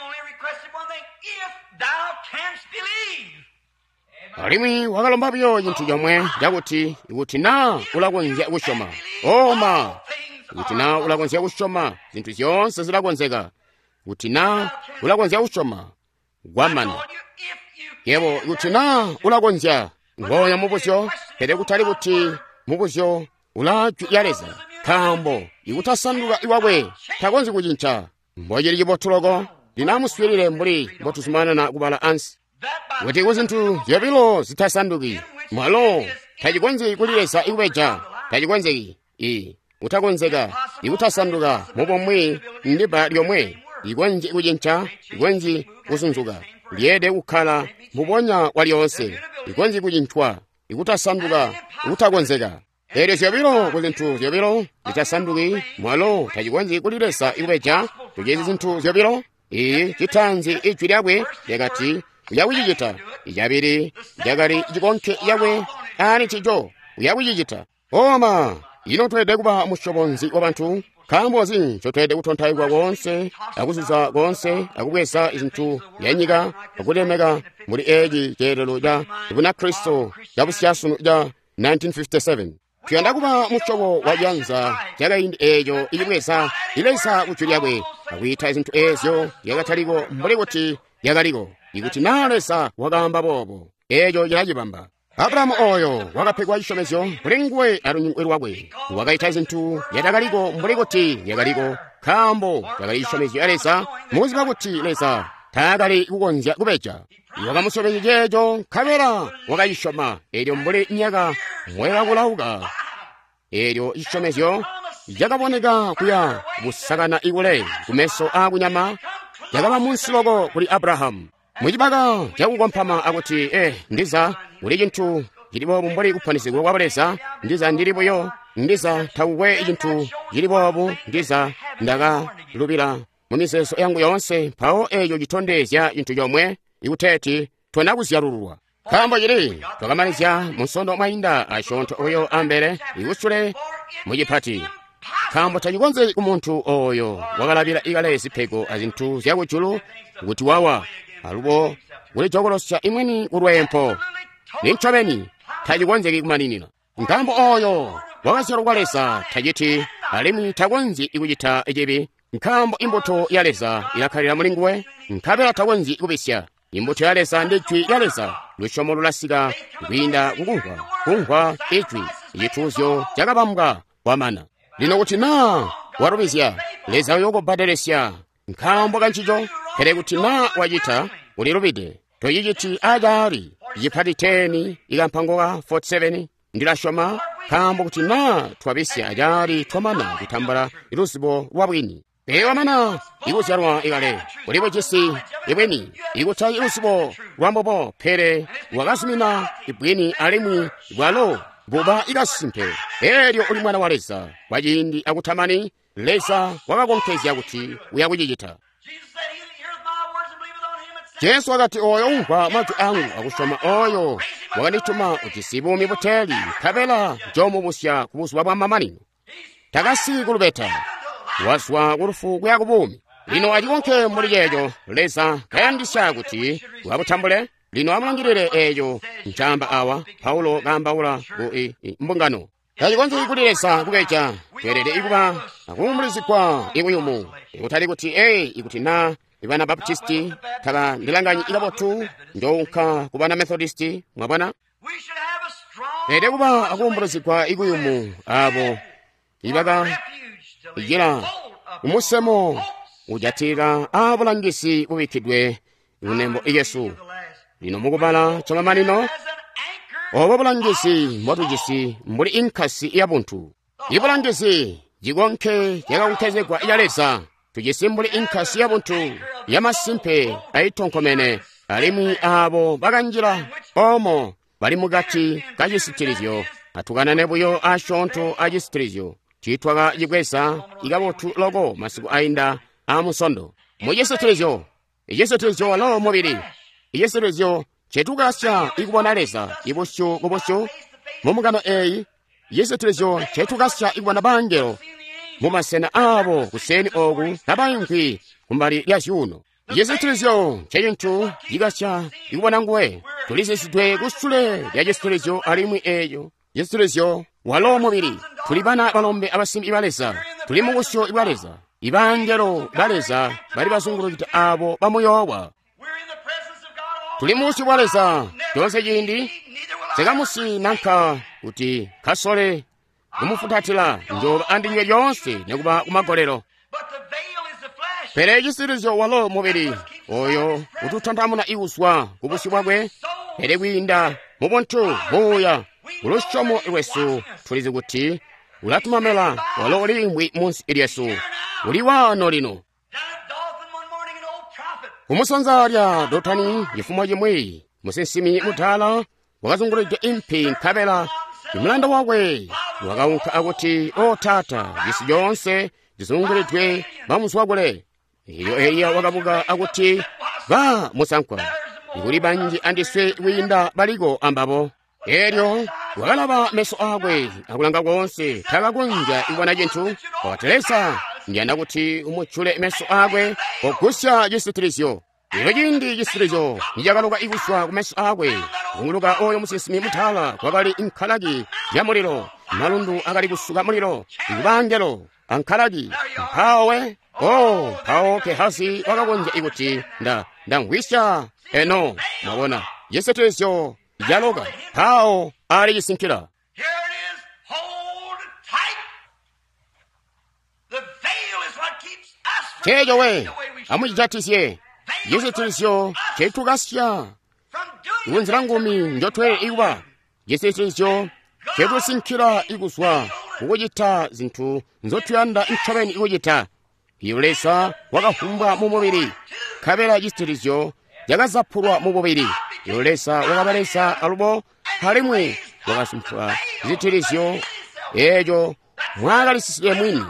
[SPEAKER 1] alimi wakalombapo chinthu chomwe chakuti ikuti na ulakonzya kushoma ikuti na ulakonzya kushoma zinthu zonse zilakonzeka ikuti na ulakonzya kushoma gwamana yebo ikuti na ulakonzya ngoya mupusyo pete kutali kuti mupusyo ulachwi yaleza kambo ikutasanduka iwabwe takonzi kuchincha mbojeri chipotoloko linamuswirire mbuli mbotusumana na kubala ansi kuti kuzinthu ziyapilo zitasanduki mwalo tachikonzi kulilesa iweja tachikonzeki utakonzeka ikutasanduka mopomwe ndiba lyomwe ikonzi kuchincha ikonzi kusunzuka liyede kukhala muponya waliyonse ikonzi kuchinchwa ikutasanduka ikutakonzeka ere ziyapilo kuzinthu ziyapilo zitasanduki mwalo tachikonzi kulilesa iweja tuchezi zinthu ziyapilo chithanzi ichwi lyabwe yakati uyakuchichita ijabiri jakali chikonke yabwe ani chicho uyakuchichita oma ino twede kuba mushobonzi wa bantu kambozi chotwede kutonthayikwa konse akuzuza konse akubwesa izinthu yanyika akulemeka muli eji cherero ja ibuna kristo yabusiyasu ja 1957 tuyanda kuba mushobo wajanza jakaindi ejo ilibwesa ilesa kuchulyabwe akuita izinthu ezyo yakataliko mbuli kuti yakaliko ikuti nalesa wakamba bobo ejo yachipamba Abrahamu oyo wakaphikwa ishomezyo kulingwe alunyingweru wabwe wakaita zinthu yatakaliko mbuli kuti yakaliko kambo takali ishomezyo yalesa muzipa kuti lesa takali kukonzya kupecha wakamusomezyo jejo kamera wakayishoma elyo mbuli nyaka mwelakulauka elyo ishomezyo yakaboneka kuya busakana ikule kumeso akunyama yakaba munsiloko kuli Abrahamu muchibaka chakukomphama akuti ndiza uli chinthu chilipo mbuli kuphanisiko kwapalesa ndiza ndilipoyo ndiza thawukwe chinthu chilipopo ndiza ndakalupira mumiseso yangu yonse mphawo eyo chithondezya chinthu chomwe ikutheti twanakuziyalulwa kambo chili twakamalizya munsondo mwayinda ashontho oyo ambere ikusule muchiphati kambo tachikonze kumunthu oyo wakalapira ikale zipheko azinthu zyakuchulu kuti wawa alupo uli chokolosa imweni kulwempo ninchomeni tachikonzeki kumaninira nkambo oyo wakasiyalo kwalesa tachiti alimi takonzi ikuchitha ichipi nkambo imbutho yalesa ilakhalira mulingwe nkhapela takonzi ikupesya imbutho yalesa ndichwi yalesa lushomo lulasika kuyinda kunkhwa ichwi ichithuzyo chakapambwa kwamana lino kuti na warumizya leza yokobadelesya nkambo kanchicho kere kuti na wachitha ulilupide toyichiti ajali yiphati 10 ikampangoka 47 ndilashoma kambo kuti na twabisya ajali twamana kutambala ilusibo wabwini wamana ikuzyalwa ikale ulipo chisi ibweni ikutha ilusibo wambopo phere wakasumina ibweni alimwi bwalo buba ikasimphe elyo uli mwana wa lesa wachindi akuthamani lesa wakakonkhezya kuti uyakuchichita Yesu akati oyo umva matu angu akushoma oyo wakandituma uchisibu mipoteli kapela jomubusya kubuswa bwa mamanino takasi kulubeta waswa kulufu kuyakubumi lino achikonke muli yejo lesa kayandisya kuti wakutambule lino amulangirire ejo mchamba awa Paulo kambaula mbungano tachikonze ikulilesa kukecha kwerere ikuba akumbulizikwa ikuyumu ikutali kuti ikuti na ibana Baptisti taka ndilanganyi ilabotu njonka kubana Methodisti mwabana ede kuba akumbulizikwa ikuyumu abo ibaka ijira umusemo ujatira abulangisi ubikidwe unembo Yesu lino mukubala chamamanino obo bulangisi motujisi mbuli inkasi yabuntu ibulangisi jigonke yakakukezekwa iyalesa tujisimbuli inkasi yabuntu yamasimpe aitonkomene alimu abo baganjira omo bali mugati kajisitirizyo atukana nebuyo ashonto ajisitirizyo chitwaga jigwesa igabotu logo masiku ainda amusondo muyesitirizyo walo mubiri iyesitirizyo chetugasya ikubonalesa ibosyo kubosyo mumugano eyi yesitirizyo chetugasya ikubona bangero mumasena abo kuseni ogu nabayinkwi kumbali lyasyuno yesitirizyo cheyintu yigasya ikubona nguwe tulisisitwe kusule lya yesitirizyo alimwi eyo yesitirizyo walo mubiri tulibana balombe abasimbi ibalesa tuli mugusyo ibalesa ibangero balesa bali basungulukita abo bamuyowa tuli musi balesa kyonse jindi sekamusi nanka kuti kasole kumufutatira njoba andinywe yonse nekuba kumagolero pere chisirizo walo mubiri oyo ututanthamuna iuswa kubusi bwe pere kwinda mubuntu moya ulushomo iwesu tulizi kuti ulatumamela walo ulimwi munsi ilyesu uli wano lino umusonzarya dotani yifumo yimwe musensimi mutala wakazungulidwa impi nkabela imulanda wakwe wakawuka akuti o tata yisi yonse zizungulidwe bamuswagule iyo eya wakabuka akuti ba musankwa ikuli banji andiswe winda baliko ambabo eryo wakalaba meso akwe akulanga konse takakunja iwana jenthu kawateresa njanda kuti umutchule meso akwe pogusya chisitirizyo ilo chindi chisitirizyo nijakaluka ikuswa kumeso akwe kunguluka oyo musisimi muthala kwakali nkhalaki ya muliro malundu akali kusuka muliro ikubanjelo ankhalaki mphawe mphawo kehasi wakakonja ikuti ndangwisya eno mwabona chisitirizyo yaloka mphawo ali chisinkhira chejo we amuchichatisye chisitirizyo chetukasya iwunzira ngumi njotwe iwa chisitirizyo chetusinkhira ikuswa ukuchita zinthu nzotuyanda mtchopeni ikuchita yulesa wakahumbwa mu mubiri khabera chisitirizyo yakazaphulwa mu mubiri yulesa wakabalesa alubo halimwe wakasumpha chisitirizyo ejo mwakalisisire mwini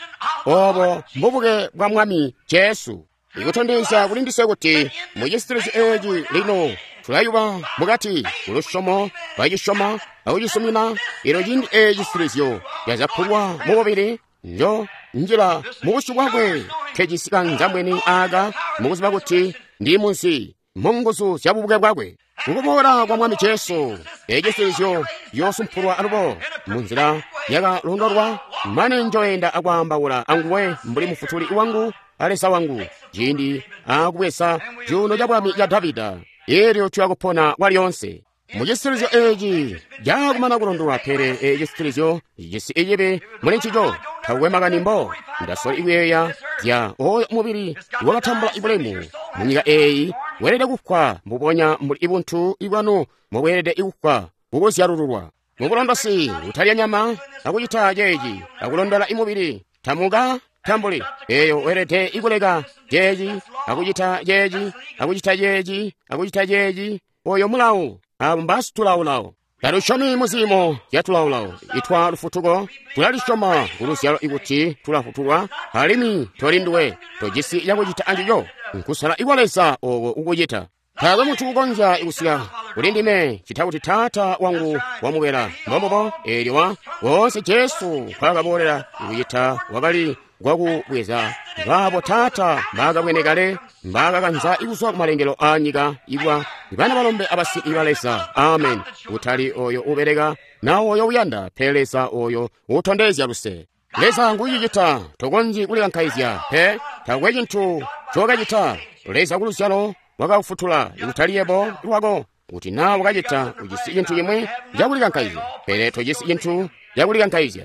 [SPEAKER 1] obo mbubuke bwa mwami Yesu ikutondeza kulindise kuti mu chisitirizyo eji lino tulayuba mukati ulushomo wajishoma awujisomina ilo jindi chisitirizyo yazaphulwa mu mubiri njo njira mukusi bwakwe kejisika nzambweni aga mukuziba kuti ndi munsi mongozo syabubuke bwakwe ukubora kwa mwami Yesu chisitirizyo yosumphulwa alubo munzira yakalondolwa mane njoyenda akwambawula anguwe mbuli mufutuli iwangu alesa wangu jindi akubwesa juno ja bwami ya Davida eryo tuyakupona walyonse mu chisitirizyo eji jakumana kulondolwa pere chisitirizyo jisi ijibe muli nchijo thakuwemakanimbo ndasola iweya ya oyo mubiri wakatambula ibulemu munyika eyi werede kufwa muponya muli ibunthu ibwanu muwerede ikufwa ukuzyarululwa mukulondosi utalya nyama akuchita jeji akulondola imubiri tamuka tambuli eyo werede ikuleka jeji akuchita jeji akuchita jeji akuchita jeji oyo mulawu ambasi tulawulawo talushomi muzimo yatulawulawo itwa lufutuko tulalishoma kulusyalo ikuti tulafutulwa halimi tolinduwe tojisi yakuchita anjijo nkusala iwalesa owo ukuchita tawe munthu kukonja ikusya kulindime chithakuti tata wangu wamubera mbombobo eliwa wonse Yesu kwakabolera ikuchita wakali gwakubweza ngabo tata mbaga bwenekale mbaga kanza ikuswa kumalengelo anyika igwa ibana balombe abasi ibalesa amen utali oyo ubereka nawo oyo uyanda pelesa oyo utondezya luse lesa nguyijita tokonji kulika nkaizya pe tagwe chinthu chokachita lesa kulusyalo wakafutula ikutaliyebo iwako kuti nawo wakachita ujisi chinthu yemwe yakulika nkaizya pele tojisi chinthu yakulika nkaizya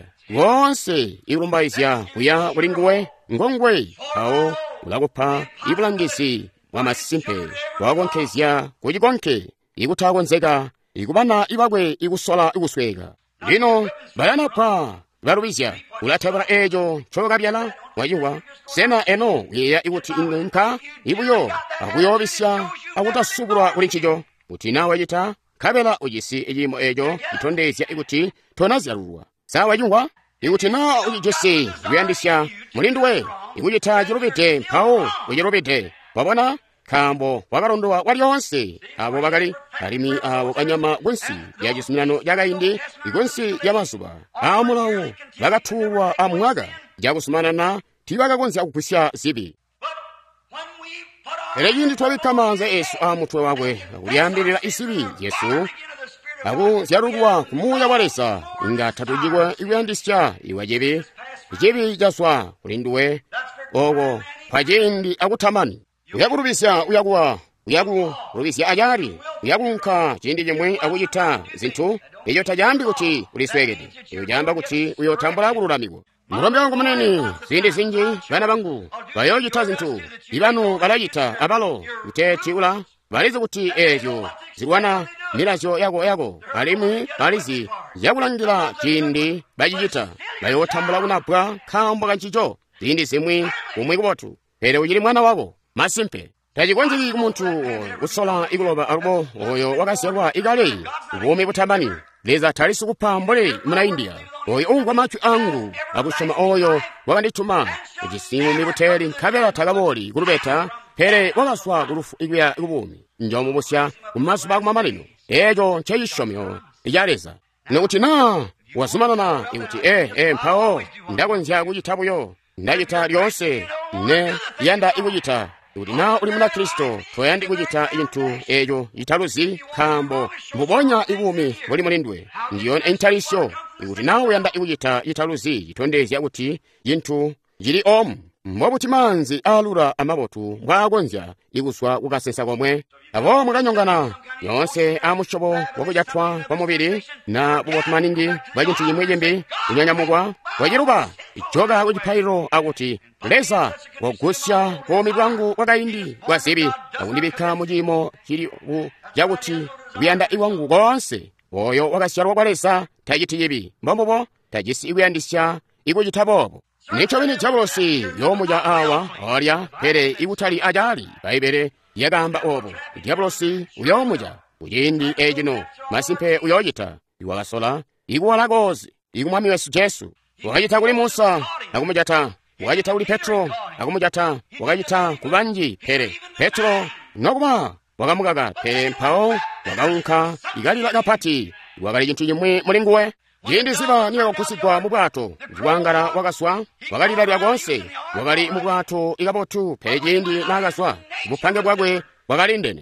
[SPEAKER 1] wonse ikulumbaizya kuya kulinguwe ngongwe awo ulakupha ibulangisi mwa masimpe wakonkezya kuchikonke ikuthakonzeka ikubana ibakwe ikusola ikusweka lino balanapha balubizya ulathabala ejo chokabyala wayiwa sena eno yeya ikuti inenka ibuyo akuyobisya akutasubulwa kuli nchijo kuti nawe yita khabela ujisi ijimo ejo itondezya ikuti tonazyalulwa sawa yungwa ikuti na ujisi uyandisya mulinduwe ikuchita chilupite mphawo uchilupite wabona khambo wakalondowa walyonse abo bakali alimi abo kanyama kunsi ya jisumirano yakayindi ikunsi ya masuba amulawo bakathuwa amwaka jakusumanana tibakakonzi akugwisya zibi elejindi twabikamanza Yesu amutwe wakwe akuliyambirira isibi Yesu akuzyalulwa kumuya walesa ingathatujikwe ikuyandisya iwajebi ijebi jaswa kulinduwe oko pajendi akuthamani uyakulubisya uyakuwa uyaku rubisya ajali uyakunka chindi chimwe akuchita zinthu icho tajambi kuti uliswekete iyo jamba kuti uyotambula kululamiko mulombe wangu munene zindi zinji bana bangu bayochita zinthu ibanu balachita abalo uteti ula balize kuti echo zikwana milacho yako alimi balizi yakulangira chindi bachichita bayotambula kunapwa khamba kanchicho zindi zimwe umwe kupotu pere uchili mwana wako masimpe tachikonzeki kumunthu usola ikuloba alubo oyo wakasiyakwa ikale ubome butambani leza talisi kupha mbole muna India oyo ungwa machu angu akusoma oyo wakandituma uchisimu mibuteri nkabela takaboli kulubeta pere wakaswa kulufu ikuya ikubumi njomu busya kumasu baku mamalino ejo cheyishomyo iyaleza nokuti na wasumanana ikuti mpao ndakonzya kuchitabuyo ndachita lyonse ne yanda ikuchita ikuti na uli muna Kristo toyandi ikuchita inthu ejo italuzi khambo mbubonya ikumi buli mulindwe ndiyo entalisyo ikuti nawe yanda ikuchita italuzi itondezya kuti inthu jili omu mwabuti manzi alura amabotu mwagonja ikuswa kukasesa komwe abo mwakanyongana yonse amushobo wakujathwa kwa mubiri na bubotumanindi bwajinthu yimwe jembe kunyanyamukwa wajiruba ichoka kuchiphairo akuti leza wagusya komi kwangu kwakaindi kwasibi akundibikha muchimo chili jakuti kuyanda iwangu konse oyo wakasyalwa kwalesa tachiti yibi mbombobo tachisi ikuyandisya ikuchithabobo nicho bini chabosi yomuja awa olya pere ikutali ajali baibere yagamba obo diablosi uyomuja uyindi ejino masimpe uyoyita iwakasola ikuwalagozi ikumwami wesu Jesu wakajita kuli Musa akumujata wakajita kuli Petro akumujata wakajita kubanji pere Petro nokuma wakamugaga pere mpao wakaunka igalila kapati wakali jintu yimwe mulinguwe yindi ziba niyo kusigwa mubwato ziwangala wakaswa wakalila lyagonse wakali mubwato ikabotu pejindi nakaswa bupange bwagwe wakalindene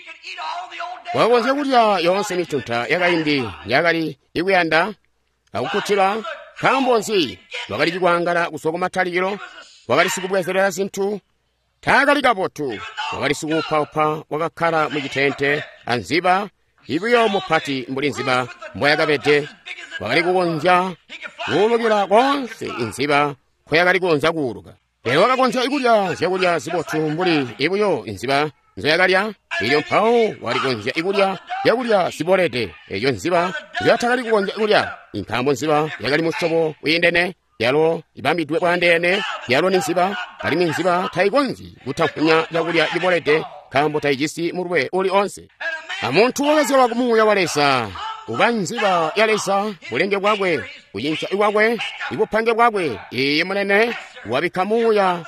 [SPEAKER 1] wakonze kulya yonse mitunta yakaindi yakali ikuyanda akukutira khambonzi wakali chikwangala kusoko mathalikiro wakali sikubwezerera zinthu takali kabotu wakali sikuphaupha wakakhala muchitente anziba ibuyo muphati mbuli nziba mbwayakapete wakali kukonja kuwulukira konse inziba khoyakali kukonza kuwuluka lero wakakonza ikulya zibotu mbuli ibuyo inziba nzoyakalya iyo mphawo walikonja yakulya zibolete eyo nziba yathakali kukonja ikulya inkhambo nziba yakali mushobo uyindene yalo ibambidwe kwandene yalo ninziba kalimi nziba thayikonzi kuthafunya yakulya ibolete khambo thayijisi mulwe uli onse amuntu wakaziwa kumuya walesa ubanziba yalesa bulenge bwagwe uyincha iwagwe ibuphange bwagwe iye munene wabikamuya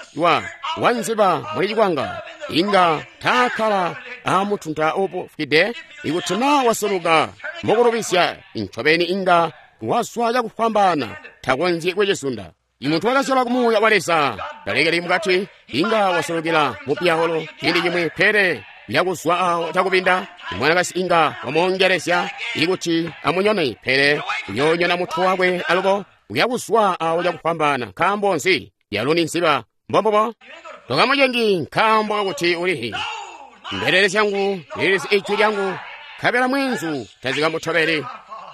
[SPEAKER 1] wanziba mulijikwanga inga takhala amutunta opo fide ikutina wasoluka mokurubisya inchobeni inga waswa kupambana takonzi kwejisunda imuntu wakaziwa kumuya walesa dalekeli mukati inga wasolukira mupyaholo hindi chimwe pere yakuswa awo takupinda imwana kasi inga wamongeresya ikuti amunyone pere yonyona muthu wakwe alupo uyakuswa awo yakupambana khambonzi yaluni nsiba mbombobo tokamujengi nkhambo akuti ulihi mberere syangu lilisi ichu lyangu khabela mwenzu tazikamuthovere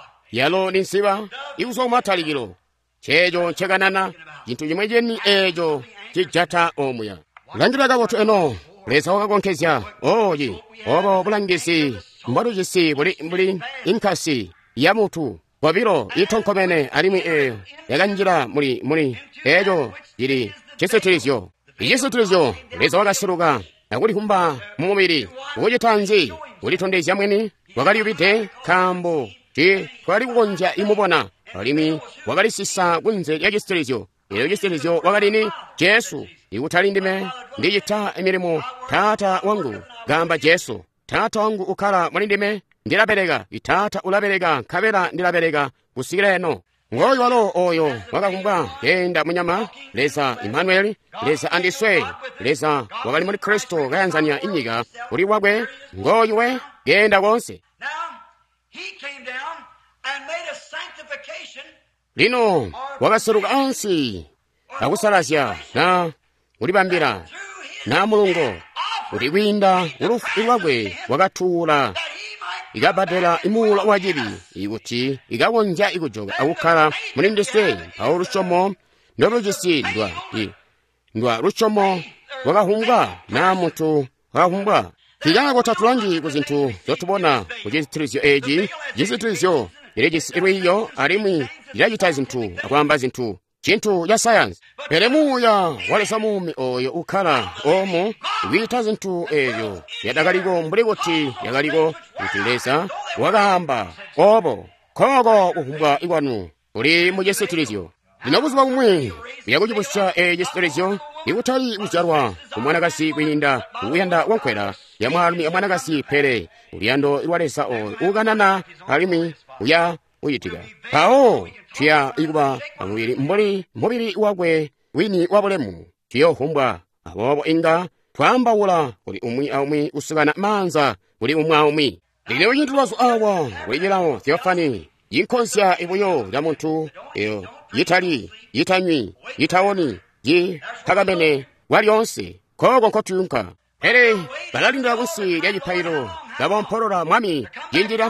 [SPEAKER 1] yalo ni nsiba ikuswa kumathalikiro chejo chekanana chinthu chimwe cheni echo chijata omuya kulangira kakotu eno lesa wakakonkhezya oyi obo bulangisi mbadujisi buli inkasi ya mutu wabiro itonkomene alimwi eyo yakanjira muli ejo ili chisotirizyo ichisotirizyo lesa wakasiruka nakulihumba mumubiri ukuchitanzi ulitondezya mwene wakaliyupite khambo twali kukonja imubona alimi wakalisisa kunze ya chisotirizyo iyo chisotirizyo wakalini Jesu ikutalindime ndiyita emirimo tata wangu gamba Jesu tata wangu ukhala mulindime ndilabereka itata ulabereka khabera ndilabereka kusikira eno ngoyo walo oyo wakakumbwa yenda munyama lesa Emmanuel lesa andiswe lesa wakali muli Kristo kayanzania inyika uli wagwe ngoyo we yenda konse lino wakaseruka ansi akusalasya na ulibambira na mulungu kuti kwinda ulufu lwakwe wakathuula ikabadela imula wajibi ikuti ikakonja ikujoga akukhala muli ndise pa uluchomo ndolojisindwa ndwa luchomo wakahunga na munthu wakahunga kigako tatulangi ku zinthu zotubona ku chisitirizyo eji chisitirizyo ilejisiiriyo alimwi ilajita zinthu akwamba zinthu chinthu ya sayansi peremuya walesa mumi oyo ukhala omo wita zinthu eyo yadakaliko mbulikuti yakaliko utilesa wakahamba obo khoko kuhumba ikwanu uli mu chisitirizyo linakuzipa kumwe yakuchipusha chisitirizyo ikutali kucharwa kumwanakasi kwinda kuyanda wankwera ya mwalumi ya mwanakasi pere uliyando iwalesa oyo ukanana alimi uya uyitika pawo tiya ikuba amwiri mbuli wakwe wini wabulemu tiyo humbwa abobo inga twambawula uli umwi usukana manza uli umwi lile uyintulazo awa ulijelawo theofani yinkonsya ibuyo ya muntu iyo yitali yitanywi yitawoni yi tagamene walionse koko nkotuyunka hele balalinda kusi lyajipairo labomporora mwami yindira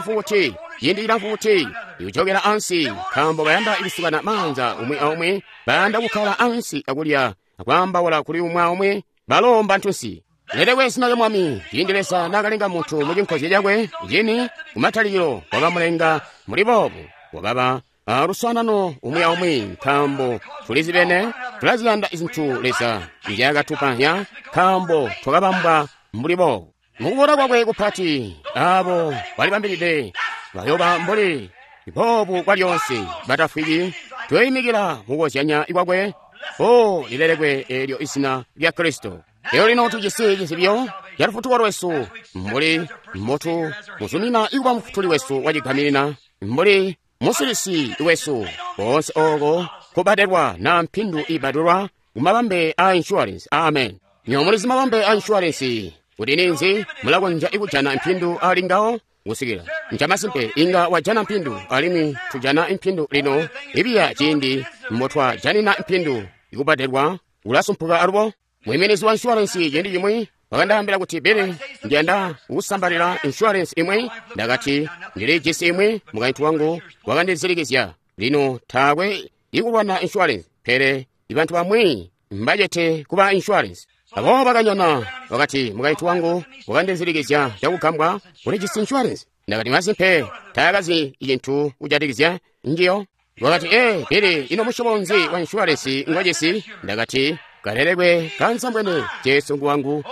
[SPEAKER 1] mfuti yujogera ansi kambo bayanda ibisugana manza umwe bayanda kukhala ansi akulya akwamba wala kuli umwe balomba ntusi lele wesina ya mwami yindiresa nakalinga muntu mujinkozi lyakwe yini kumataliro wakamulenga muli bobo wababa arusanano umwe kambo tulizi bene tulazilanda izinthu lesa njakatupanya kambo twakabamba mbulibo mukubona kwakwe kupati abo bali bambiride bayoba mbuli ibobu kwalyonse batafwili tweyimikira mukosyanya ikwakwe lilerekwe elyo isina lya kristo lero lino tujisibyo yalufutuwa lwesu mbuli mmotu musumina ikuba mufutuli wesu wajigamirina mbuli musulisi iwesu bonse ogo kubaderwa na mpindu ibadurwa mumabambe a insurance amen nyomulizi mabambe a insurance udininzi mulagonja ikujana mpindu alingawo ngusikira njamasimpe inga wajana mpindu alimi tujana impindu lino ibiya chindi mmotwa janina impindu ikubaderwa ulasumpuka alubo mwimenezi wa insurance yendi yimwe wakandahambira kuti bere ndianda usambalira insurance imwe ndakati ndili jisi imwe mukaitu wangu wakandizirikizya lino thakwe ikulwana insurance pere ibantu bamwe mbajete kuba insurance abo bakanyona wakati mukaitu wangu wakandizirikizya yakukambwa uli jisi insurance ndakati masimpe thakazi ijintu ujatikizya njiyo wakati bere ino mushobonzi wa insurance ngwajesi ndakati kalerekwe kansambwene jesu wangu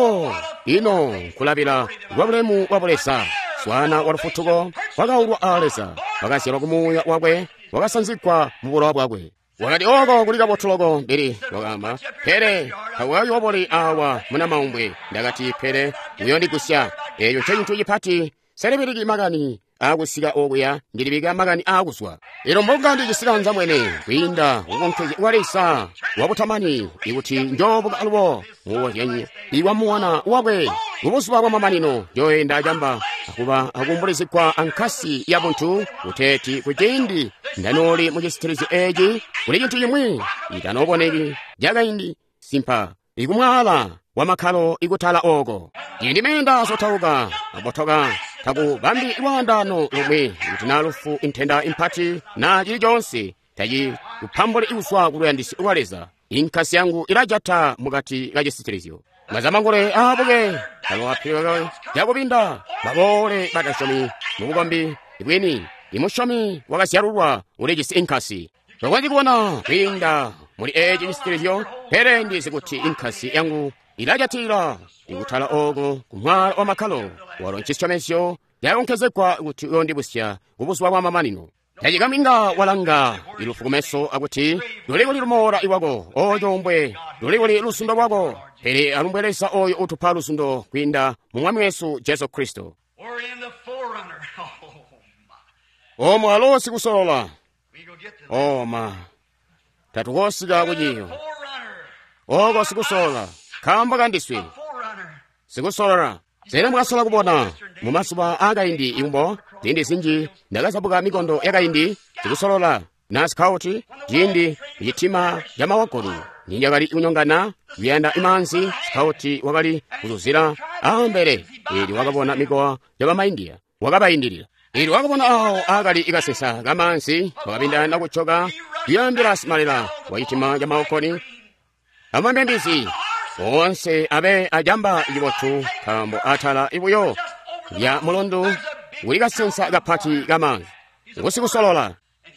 [SPEAKER 1] ino kulabira wabulemu wabulesa swana walufutuko wakaulwa alesa wakasirwa kumuya wakwe wakasanzikwa mubulawa bwakwe wakati oko kulika botuloko mbiri wakamba pere hawayo wabuli awa muna maumbwe ndakati pere uyo ndikusya eyo chentu yipati serebiriki magani akusika okuya ndilibika magani akuswa ero mboga ndijisikanza mwene kwinda ukonkezi walesa wabutamani ikuti njobuka alubo muwoyenye iwa muwana wakwe ubusuba kwa mamanino yoyenda ajamba akuba akumbulizikwa ankasi ya buntu uteti kujindi ndanoli mujisitirizi eji kuli jintu yimwe itanoboneki jagaindi simpa ikumwala wamakalo ikutala ogo yindimenda sotauka abotoka taku bambi iwandano lumwe utinalufu intenda impati na jili jonse taji upambole iuswa kuluyandisi uwaleza inkasi yangu ilajata mugati lajisitirizyo mazamangule abuge kalowapilwe yakubinda babole batashomi mubugombi ibweni imushomi wakasyalulwa ulejisi inkasi wakwazi kuona kwinda muli eji jisitirizyo pere ndisi kuti inkasi yangu ilajatira ikutala ogo kumwala wamakalo walonchisichomesyo yakonkezekwa kuti uyondibusya ubuswa bwa mamanino yajikaminga walanga ilufukumeso akuti luliko lilumora iwako ojombwe luliko li lusundo bwako pere alumbweresa oyo utupa lusundo kwinda mumwami wesu jesu kristo omwe alosi kusolola oma tatukosika kujiyo oko sikusolola kamba kandiswe sikusolora sere mukasola kubona mumasuba akaindi imbo tindi sinji ndakasabuka mikondo yakaindi sikusolola nasikauti jindi yitima jamawakolu ninja kali ikunyongana kuyenda imansi sikauti wakali kuzuzira aho mbere ili wakabona mikowa yabamayindiya wakabayindirira ili wakabona aho akali ikasesa kamansi wakapinda nakuchoka kuyambira simalira waitima ya maokoni amambendisi onse abe ajamba ibotu kambo atala ibuyo ya mulundu wikasensa kapati kamansi ngusikusolola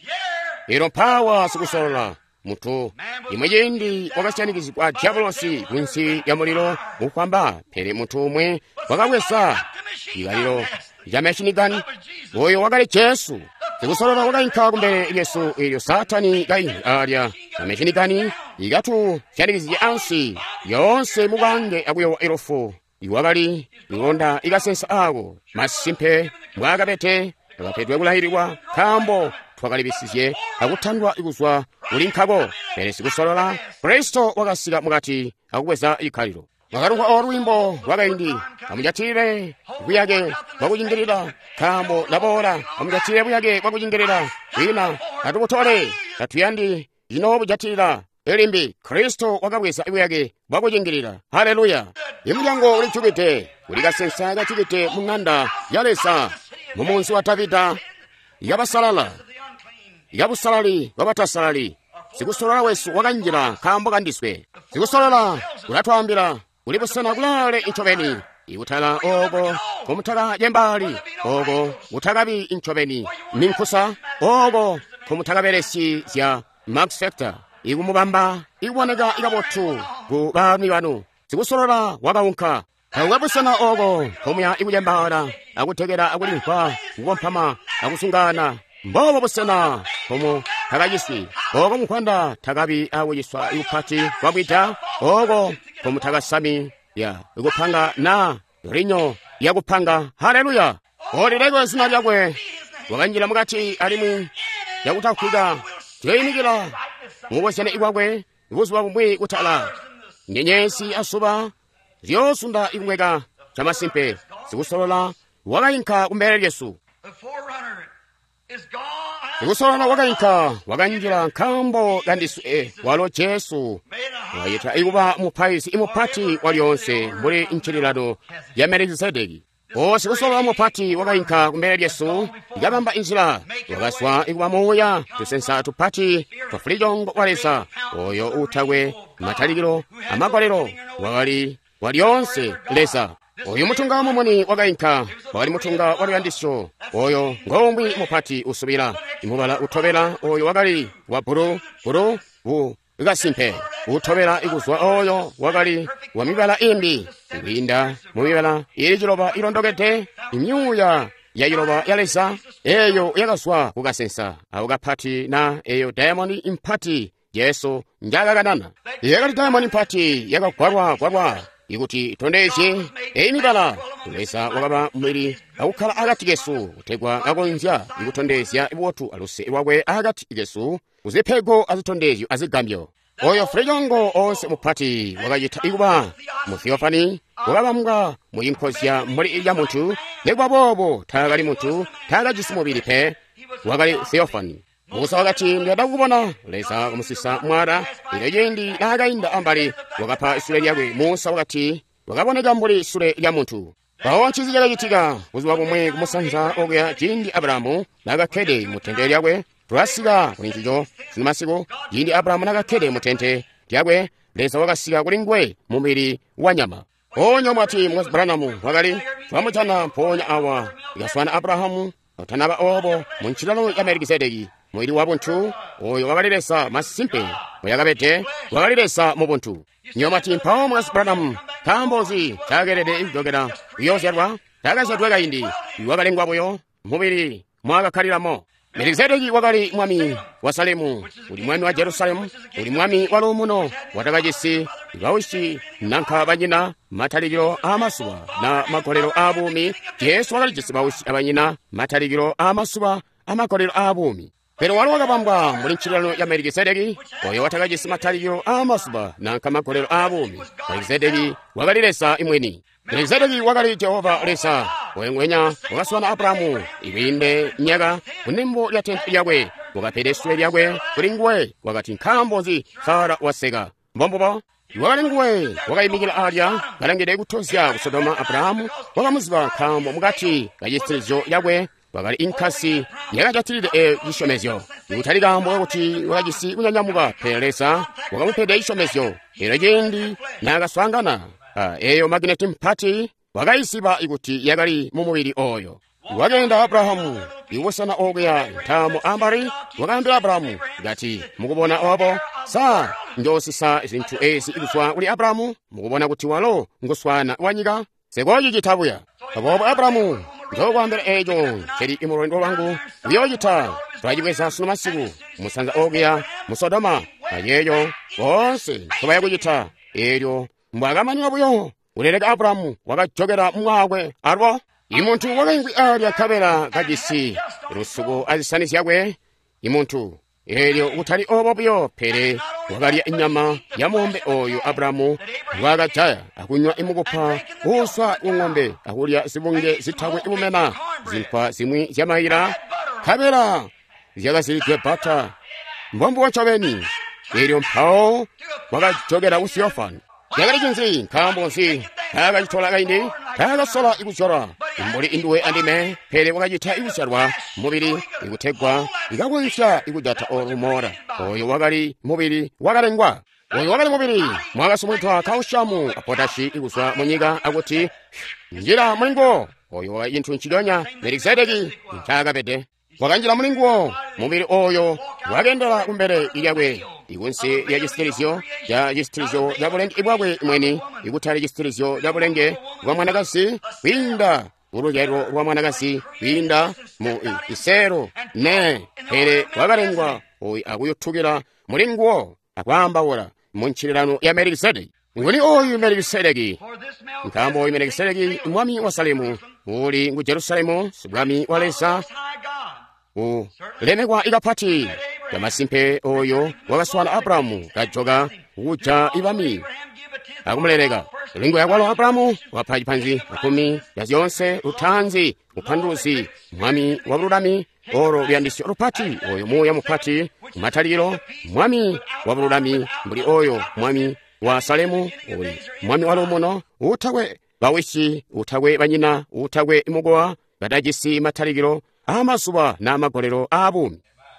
[SPEAKER 1] ilo mpawa sikusolola mutu imwe yendi wakasyanikizibwa diabolosi kunsi ya muliro ukwamba pere mutu umwe wakawesa igaliro ya meshinigani oyo wakali Yesu sikusolola wakainka kumbere Yesu ilyo satani gai alya meshinigani igatu syanikizibwa ansi yonse mugange akuyo irofu iwakali iwonda ikasensa awo masimpe mwakapete akapedwe kulahiriwa kambo twakalibisizye akuthandwa ikuzwa ulinkako pere sikusolola Kristo wakasika mukati akukweza ikhaliro wakaruka olwimbo wakaindi amujatire kuyake wakujingirira kambo labora amujatire kuyake wakujingirira wina atukutole katuyandi ino bujatirira elimbi Kristo wakakweza ikuyake wakujingirira haleluya imulyango ulichukite ulikasensa kachukite mung'anda yalesa mumunsi wa Davida yabasalala yabusalali wabatasalali sikusolola wesu wakanjira kambo kandiswe sikusolola ulatwambira ulipusana kulale inchobeni iutala ogo kumutaka jembali ogo utakabi inchobeni ninkusa ogo kumutaka beresi zya Max Factor ikumubamba ikuoneka ikabotu kubami banu sikusolola wakaunka kawabusana ogo kumya ikujembala akutegera akulimpa kukompama akusungana mbobo busana komo takajisi ogo mukwanda takabi awuyiswa iupati wabwita ogo komu takasami ya ikupanga na rinyo yakupanga haleluya olilego zina lyakwe wakanjira mukati alimu yakutakwika tiyimikira mubosene ikwakwe ibuzuwa bumwi kutala nyenyesi asuba ziyosunda ikumweka chamasimpe sikusolola wakainka kumbere Yesu sikusolola wakainka wakanjira nkambo kandiswe walo Yesu wayita ikuba mupaisi imupati walionse mbuli nchililano ya Melkisedeki sikusolola mupati wakainka kumbere Yesu ikabamba injila wakaswa ikuba moya tusensa tupati twafulijongo walesa oyo utagwe matalikiro amakolero wakali walionse lesa oyo mutunga mumoni wakainka wakali mutunga waliyandisho oyo ngombwi mupati usubira imubala utobera oyo wakali wa buru ikasimpe utobera ikuzwa oyo wakali wa mibala imbi iwinda mumibala ili jiloba ilondokete imyuya ya iloba yalesa eyo yakaswa kukasensa awukapati na eyo diamond impati Yesu njagaganana yakali diamond impati yakagwarwa ikuti tondeshe emibala kulesa wakaba mwiri akukhala akati Yesu utegwa akonja ikutondesya ibotu aluse iwakwe akati Yesu uziphego azitondezyo azigambyo oyo frejongo onse mupati wakayita ikuba mutheofani wakabambwa muyinkosya mbuli ya muntu negwa bobo takali muntu takajisi mubiri pe wakali theofani musa wakati ndiyadakubona lesa kumusisa mwara ilo yendi nakayinda ambali wakapha isule lyakwe musa wakati wakaboneka mbuli isule lya muntu pawo nchizi yakayitika kuzuwa kumwe kumusanza okuya jindi Abrahamu nakakhede mutende lyakwe twasika kulinchicho sinu masiku jindi Abrahamu nakakhede mutente lyakwe lesa wakasika kulingwe mumiri wa nyama onyo mwati mwezi Branamu wakali twamuchana mponya awa ikaswana Abrahamu utanaba obo munchilano ya Melkisedeki mwiri wabuntu oyo wakalilesa masimpe muyakapete wakalilesa mubuntu nyomati mpawo mwezi Branamu kambozi chagerede ikudokera kuyoserwa takasatweka indi iwakalengwapoyo mubiri mwakakhaliramo Melkisedeki wakali mwami wa Salemu uli mwami wa Jerusalemu uli mwami wa lumuno watakajisi ikawushi nankha banyina matalikiro amasuba na makolero abumi Yesu wakalijisi bawushi abanyina matalikiro amasuba amakolero abumi pero wali wakapambwa muli nchilano ya Melkisedeki oyo watakajisi matalikiro amasuba nankha makolero abumi Melkisedeki wakalilesa imweni Melkisedeki wakali Jehova lesa wengwenya wakaswana Abrahamu iwinde nyaka kunimbo lya tenti lyakwe wakapede isule lyakwe kulingwe wakati nkambozi Sara waseka mbombobo wakalinguwe wakayimikira alya kalangire kuthozya ku Sodoma Abrahamu wakamuzipa khambo mukati kachitsirizo yakwe wakali inkhasi yakachatirire ishomezyo ikutali kambo yakuti wakachisi kunyanyamuka phelesa wakamuphede ishomezyo ero chindi nakaswangana eyo magneti mpati wakayisipa ikuti yakali mumuviri oyo wakenda Abrahamu iwosana okuya nthamo ambari wakayambira Abrahamu ngati mukubona opo sa njosisa zinthu ezi ikuswa kuli Abrahamu mukubona kuti walo ngoswana wanyika sekoyi chithabuya apopo Abrahamu njokwambira ejo cheri imulendo wangu uyochita twachikweza suno masiku musanza okuya mu Sodoma ayeyo onse kubaye kuchita eryo mbwakamaniwa buyo uleleka Abrahamu wakachokera mwakwe arwo imuntu wakayingwi alya khabera kachisi lusuku azisanisi yakwe imuntu eryo utali obobuyo phere wakalya inyama ya ng'ombe oyo Abrahamu wakachaya akunywa imukupha uswa wang'ombe akulya zibunge zithakwe imumena zinkwa zimwi zyamayira khabera zyakazilidwe bata mbombo wachoveni eryo mphawo wakachokera ku Theophany yakali chinzi nkhambonsi akachitola kaini akasola ikuchora imbuli induwe andime phere wakachitha ikusyarwa mubiri ikuthegwa ikakunsha ikujatha orumora oyo wakali mubiri wakalengwa oyo wakali mubiri mwakasumwithwa kaushamu apotashi ikuswa munyika akuti njira mulingo oyo wakayinthu nchidonya Melikizedeki nchakapete wakanjira mulingo mubiri oyo wakendera kumbere ilyakwe ikunsi ya chisitirizyo ya bulenge ibwakwe imweni ikuthali chisitirizyo ya bulenge wa mwanakasi winda ulujero lwa mwanakasi winda mu isero ne phere wakalengwa oyi akuyothukira mulingo akwambawula mu ntchirirano ya Melikizedeki nguni oyu Melikizedeki nkambo oyu Melikizedeki mwami wa Salemu uli ngu Jerusalemu sibwami wa Lesa lemekwa ikaphati kamasimpe oyo wakaswana Abrahamu kajoka uja ibami akumuleleka lingo yakwalo Abrahamu wapha chiphanzi makumi yazonse uthanzi uphanduzi mwami wabuludami oro lyandisi oluphati oyo muya muphati kumathaliro mwami wabuludami mbuli oyo mwami wa Salemu oyi mwami walo muno uthakwe bawishi uthakwe banyina uthakwe imugowa kadajisi mathalikiro amasuba n'amagolero abumi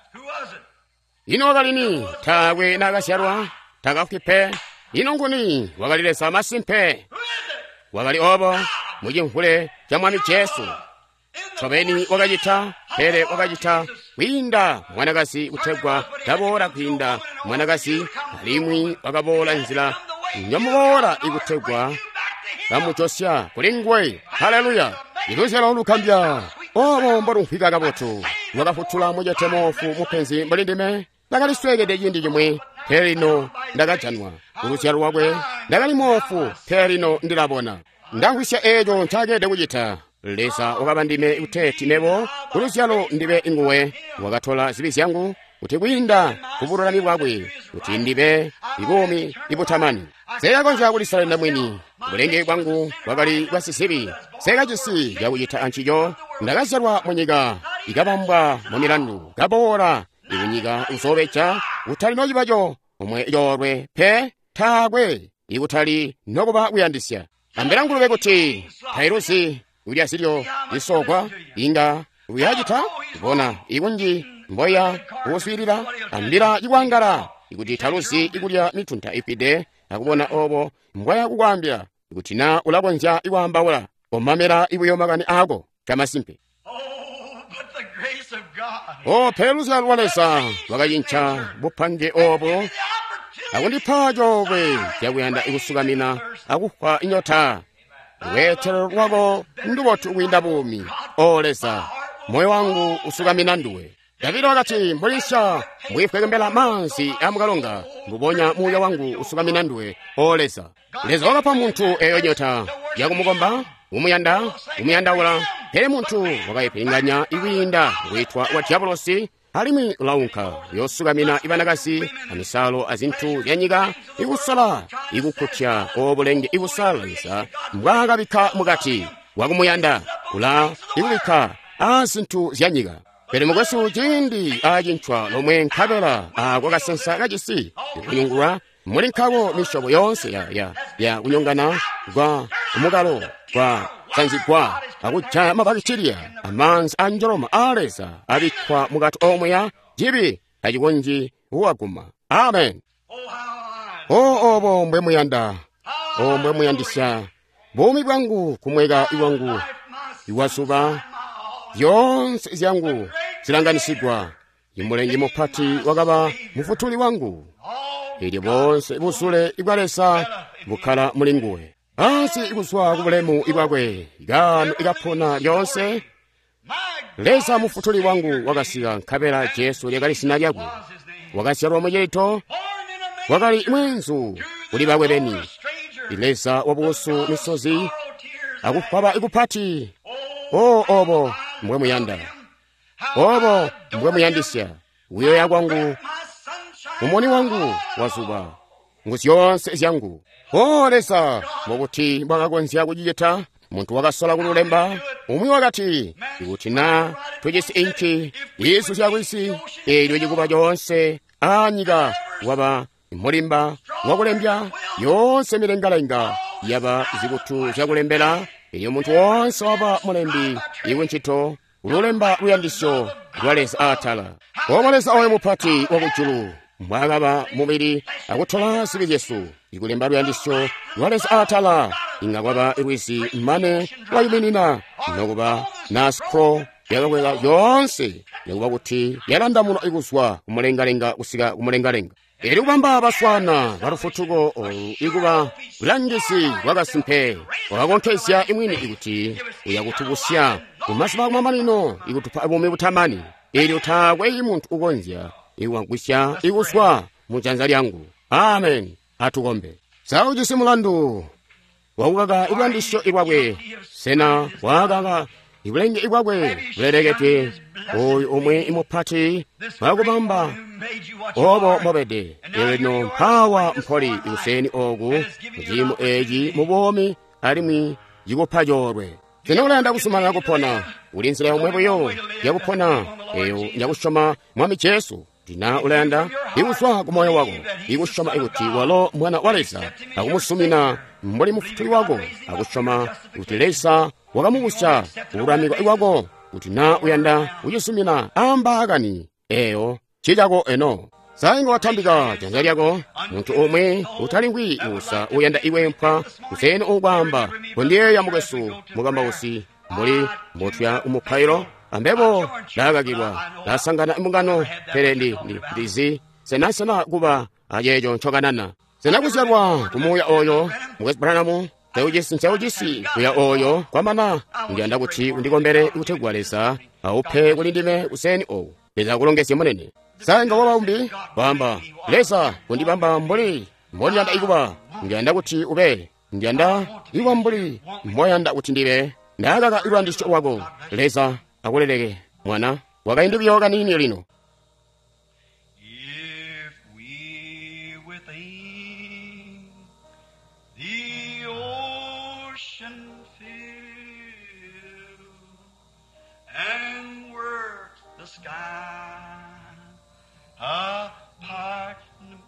[SPEAKER 1] ino wakalini thakwe nakasyarwa takafuphe ino nguni wakalilesa masimpe wakali obo muchinkhule cha mwami Yesu tsopeni wakachitha phere wakachitha kwinda mwanakasi uthegwa tabola kwinda mwanakasi alimwi wakabola nzira nyamubola ikuthegwa kamuchosya kulingwe haleluya iluzela olukhambya obo mbolo mphika kabotu wakafutula mujetemofu mupenzi mbalindime nakaliswegede jindi jimwe phere ino ndakajanwa ulusyalo wakwe ndakalimofu phere ino ndilabona ndangwisya ejo nchagede kuchitha lesa wakabandime utheti nebo ulusyalo ndibe inguwe wakathola zibisi yangu kuti kwinda kubululami bwakwe kuti ndibe ikumi ibuthamani seyakonja kulisalenda mwini bulenge bwangu wakali kwasisibi sekachisi yakuchitha antchijo ndakasyarwa munyika ikapambwa mu milandu kabowola ikunyika usobecha uthali nochipacho omwe yorwe phe thakwe ikuthali nokupa kuyandisya ambera ngulupe kuti thairusi ulya silyo isokwa inga uyachitha ikona ikunji mboya uswirira ambira ikwangala ikuti thalusi ikulya mithuntha ipide akubona obo mbwaya kukwambira ikuti na ulakonja ikwambawula omamera ibuyomakani ako kamasimpe phelusi alwalesa wakayincha buphanje obo akundiphajo bwe yakuyanda ikusukamina akuhwa inyotha wethero lwako ndiwothu ukuyinda bumi olesa moyo wangu usukamina nduwe Davide wakati mbulisha mwifekembela mansi amukalonga mbubonya muya wangu usukamina nduwe olesa leza wakapha munthu eyo nyota yakumukomba umuyandawula phere munthu wakayipinganya iwinda withwa wa Diabolosi alimi launkha yosukamina ibanakasi amisalo azinthu yanyika ikusala ikukhutya obulenge ikusalisa mbwakabikha mukati wakumuyanda kula ikubikha azinthu zanyika pere mukwesu chindi achinthwa lomwe nkhabela akwakasensa kachisi ikunyungula muli nkhawo mishobo yonse ya kunyongana kwa umukalo kwa sanzigwa akutcha mabakitiriya amanzi a njoloma aleza abikhwa mukati omwe ya jibi achikonji uwaguma. Amen. obo mbwe muyanda mbwe muyandisya bumi bwangu kumweka iwangu iwasuba yonse zyangu zilanganisigwa imulengi muphati wakaba mufutuli wangu ili bonse busule ibwalesa bukhala mulinguwe ansi ikuswa kubulemu ibwakwe igano ikaphona lyonse lesa mufutuli wangu wakasiga nkhabera Jesu lyakali sina lyakwe wakasya lomwe lyeto wakali imwenzu uli bakwe beni ilesa wabusu misozi akuphaba ikuphati obo mbwe muyanda obo mbwe muyandisya wiyo yakwangu umoni wangu wasuba ngusi yonse zyangu lesa mokuti bwakakonzya kujiyeta muntu wakasola kululemba umwi wakati ikuti na twejesi inchi Yesu syakwisi elyo jikuba jonse anyika waba mulimba wakulembya yonse milengalenga yaba zikutu zyakulembera iyo muntu wonse waba mulembi iwe ntchito ululemba luyandisyo lwalesa atala omulesa oyo muphati wakuchulu mwakaba mubiri akuthola sibi Yesu ikulemba luyandisyo lwalesa atala ingakwaba ikwisi mmane wayuminina nokuba nasikro yakakweka yonse yakuba kuti yalanda muno ikuswa kumulengalenga kusika kumulengalenga eri kubamba baswana barufutuko ikuba bulangisi wakasimphe wakakonthesya imwini ikuti uyakutubusya umasiba kumamanino ikutupa bumi butamani eri uthakwe imuntu ukonzya iwankwisya ikuswa muchanza lyangu. Amen. Atukombe sauji simulandu wakukaka ibwandisyo ibwakwe sena wakaka ibulenge ibwakwe bulerekete oyo omwe imuphati wakubamba obo mobede elino mphawa mpholi ikuseni oku mujimu eji mubomi alimwi yikuphayorwe zinokulanda kusumana yakuphona ulinzira yomwepoyo yakuphona eyo yakushoma mwami Jesu dina ulanda ikuswa kumoyo wako ikushoma ikuti walo mwana walesa akumusumina mboli mufutuli wako akushoma kuti lesa wakamukusya uramika iwako kuti na uyanda uyisumina amba akani eyo chijako eno sainga wathambika chanza lyako muntu omwe utalingwi usa uyanda iwe mpha kuseni ukwamba kondiye yamukesu mukamba usi mboli mbotya umukhairo ambepo lakakidwa lasangana imungano perendi ndizi senasena kuba ajejo nchokanana senakusyalwa kumuya oyo mukesipalanamu teujisi kuya oyo kwamana ndiyanda kuti undikombere ikuthegwalesa auphe kulindime useni owu leza kulongesye munene sainga wabaumbi bamba lesa kundibamba mboli yanda ikuba ndiyanda kuti ube ndiyanda iwa mboli moyanda kuti ndibe ndakaka ilwandisyo wako lesa akuleleke mwana wakaindibyoka nini lino.
[SPEAKER 2] If we within the ocean fill and work the sky apart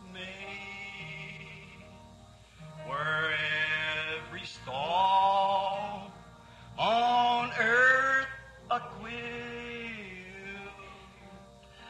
[SPEAKER 2] made, where every star on earth a quill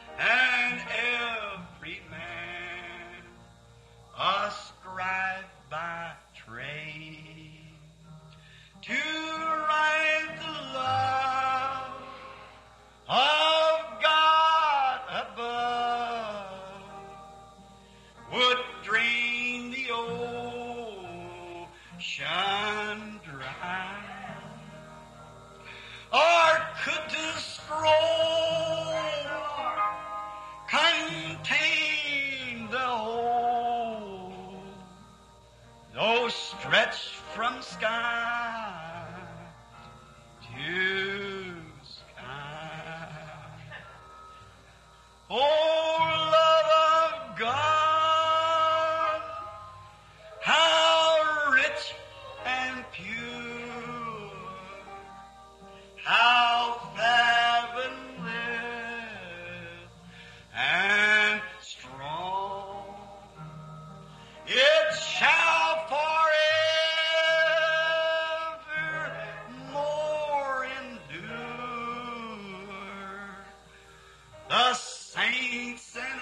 [SPEAKER 2] saints and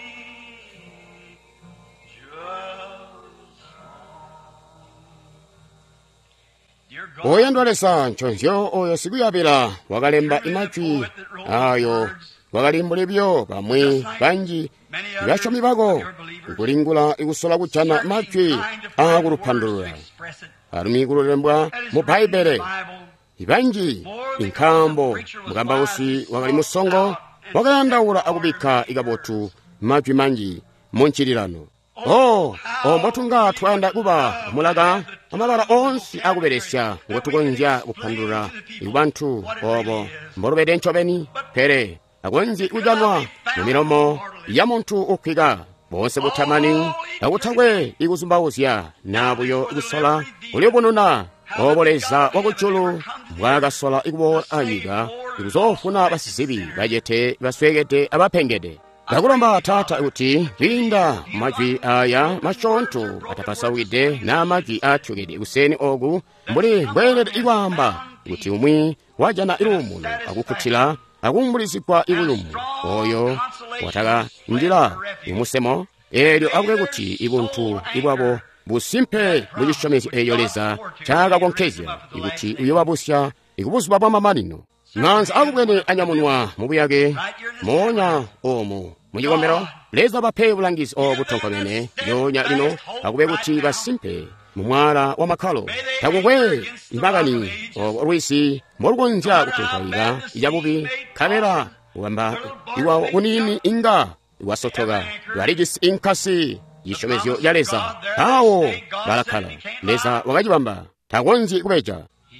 [SPEAKER 2] angels. Dear God,
[SPEAKER 1] oyandwalesa nchonzyo oyo sikuyapira wakalemba imachwi ayo wakalimbula ibyo pamwe banji ibyachomi bako ikulingula ikusola kuchana machwi akuluphandulula alumi kulolembwa mu Baibele ibanji inkhambo mukamba usi wakali musongo wakayandaula akubikha ikabotu machwi manji monchirirano omwatunga twanda kuba mulaka amabala onse akuberesya ngotukonja kuphandula ikubanthu obo mbolopete ncopeni pere akonzi kujanwa mu milomo ya munthu ukhwika bonse buthamani akuthakwe ikuzumbauzya nabuyo ikusola ulikununa oboleza wakuchulu mwakasola ikubo ayika ikuzofuna basizibi bajete baswekete abaphengete ngakulomba tata kuti linda machwi aya machonto atapasawide na machwi atchukide useni ogu mbuli mbwerere ikwamba kuti umwi wajana ilumuno akukhuthira akumbulizikwa ikulumu oyo wataka njira imusemo elyo akule kuti ibunthu ibwabo busimpe muchishomezo eyoleza chaka konkhezera ikuti uyo wabusya ikubuzwa bwa mamalino ng'anza akubwene anyamunwa mubuyake monya omo muchikombero leza baphe bulangizi obuthonka bene yonya lino akube kuti basimpe mumwala wa makhalo takukwe imbakani olwisi molukonja kutenkhayika ijabubi khamera wamba iwa kunini inga iwasothoka lwaligisi inkasi yishomezyo yaleza awo balakhala leza wakachiwamba takonzi kubeja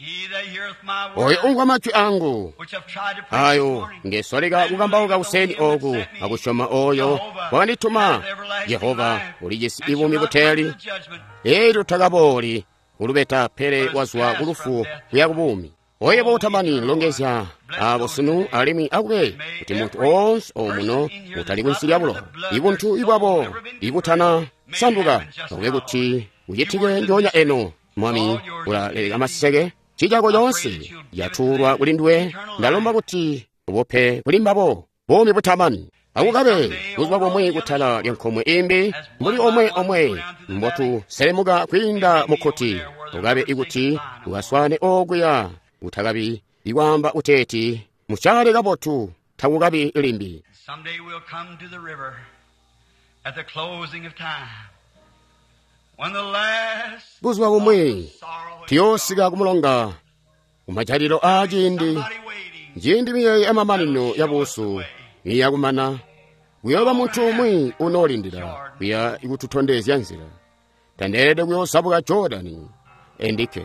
[SPEAKER 1] oyo ungwa machwi angu ayo ngesoleka kukambauka useni oku akushoma oyo wakandituma Yehova uligisi ibumi kuteli eri uthakapoli ulubeta phere wazwa kulufu kuyakubumi oye botamani longezya abo sinu alimi akube kuti munthu onse omuno utali kunsilyabulo ibunthu ibwabo ikuthana sanduka akube kuti uyithike njonya eno mwami ulaleleka masiseke chijako yonse yathulwa kulindiwe ndalomba kuti ubophe kulimbabo bomi buthamani akukabe kuzwa komwe kuthala lyankhomwe imbi mbuli omwe mbotu selemuka kwinda mukhoti ukabe ikuti ukaswane okuya uthakabi iwamba uteti muchale kabotu thakukabi ilimbi
[SPEAKER 2] someday we'll come to the river at the closing of time when the last
[SPEAKER 1] kuzwa komwe tiyosika kumulonga umachaliro a jindi jindi miyoyi amamanino yabusu iyakumana kuyoba munthu umwe unolindira kuya ikututhondezya nzira tanderede kuyosabuka Jordani endike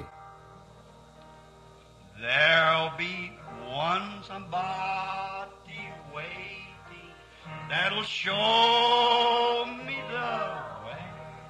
[SPEAKER 2] there'll be one somebody waiting that'll show me the way.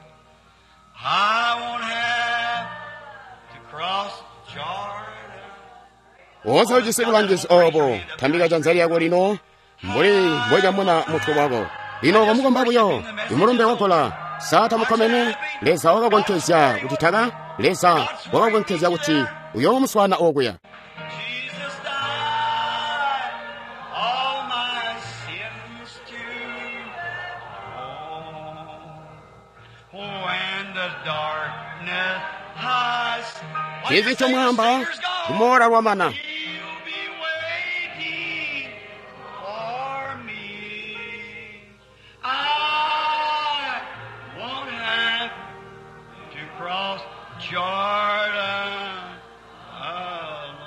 [SPEAKER 2] I won't have to cross Jordan.
[SPEAKER 1] oso jisikulangizi obo thambika chanzali yako lino mbuli mboja muna muthu wako lino kamukombabuyo imulumbe wakola sata mukhomene leza wakakonkhezya kuti thaka leza wakakonkhezya kuti uyo muswana okuya
[SPEAKER 2] Jesus died all my sins to when the darkness has
[SPEAKER 1] chizi chomwamba kumora lwamana
[SPEAKER 2] He'll be waiting for me. I won't have to cross Jordan alone.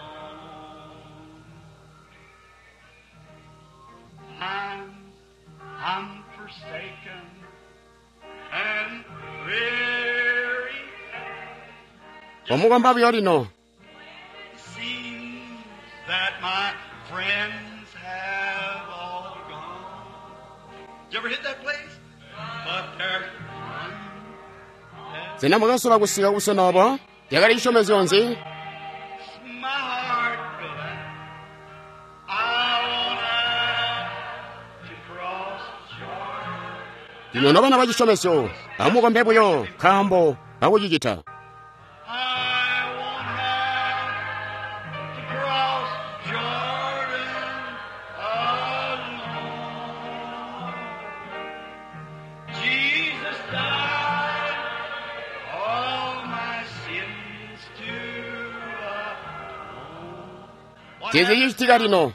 [SPEAKER 2] I'm forsaken and weary.
[SPEAKER 1] omukombabuyo lino
[SPEAKER 2] Seems that my friends have all gone. Did you ever hit that place? But there's one
[SPEAKER 1] zina mukasola kusika kusonopo yakali ishomezi yonse
[SPEAKER 2] that's my heart glad. I won't have to cross Jordan.
[SPEAKER 1] lino nopana pachishomesyo amukombebuyo khambo akuchichita
[SPEAKER 2] I won't have to cross Jordan alone.
[SPEAKER 1] chizichitika lino.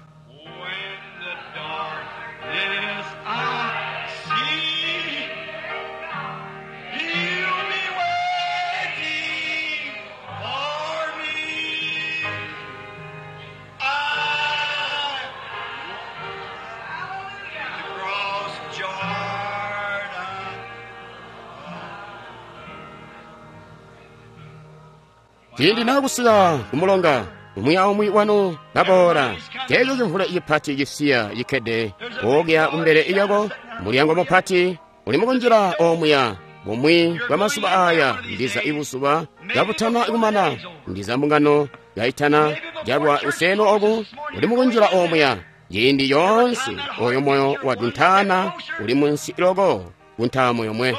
[SPEAKER 1] Tindi nakusiya kumulonga umwiya omwi wanu nabora keyo kimvula ipati gisiya yikede ogya umbere iyago mulyango mopati ulimuko njira omwiya bomwi bwamasuba aya ndiza ibusuba yabutana ikumana ndiza mbungano yaitana jarwa useno ogu ulimuko njira omwiya yindi yonse oyo moyo waduntana ulimu nsi ilogo guntamo yomwe.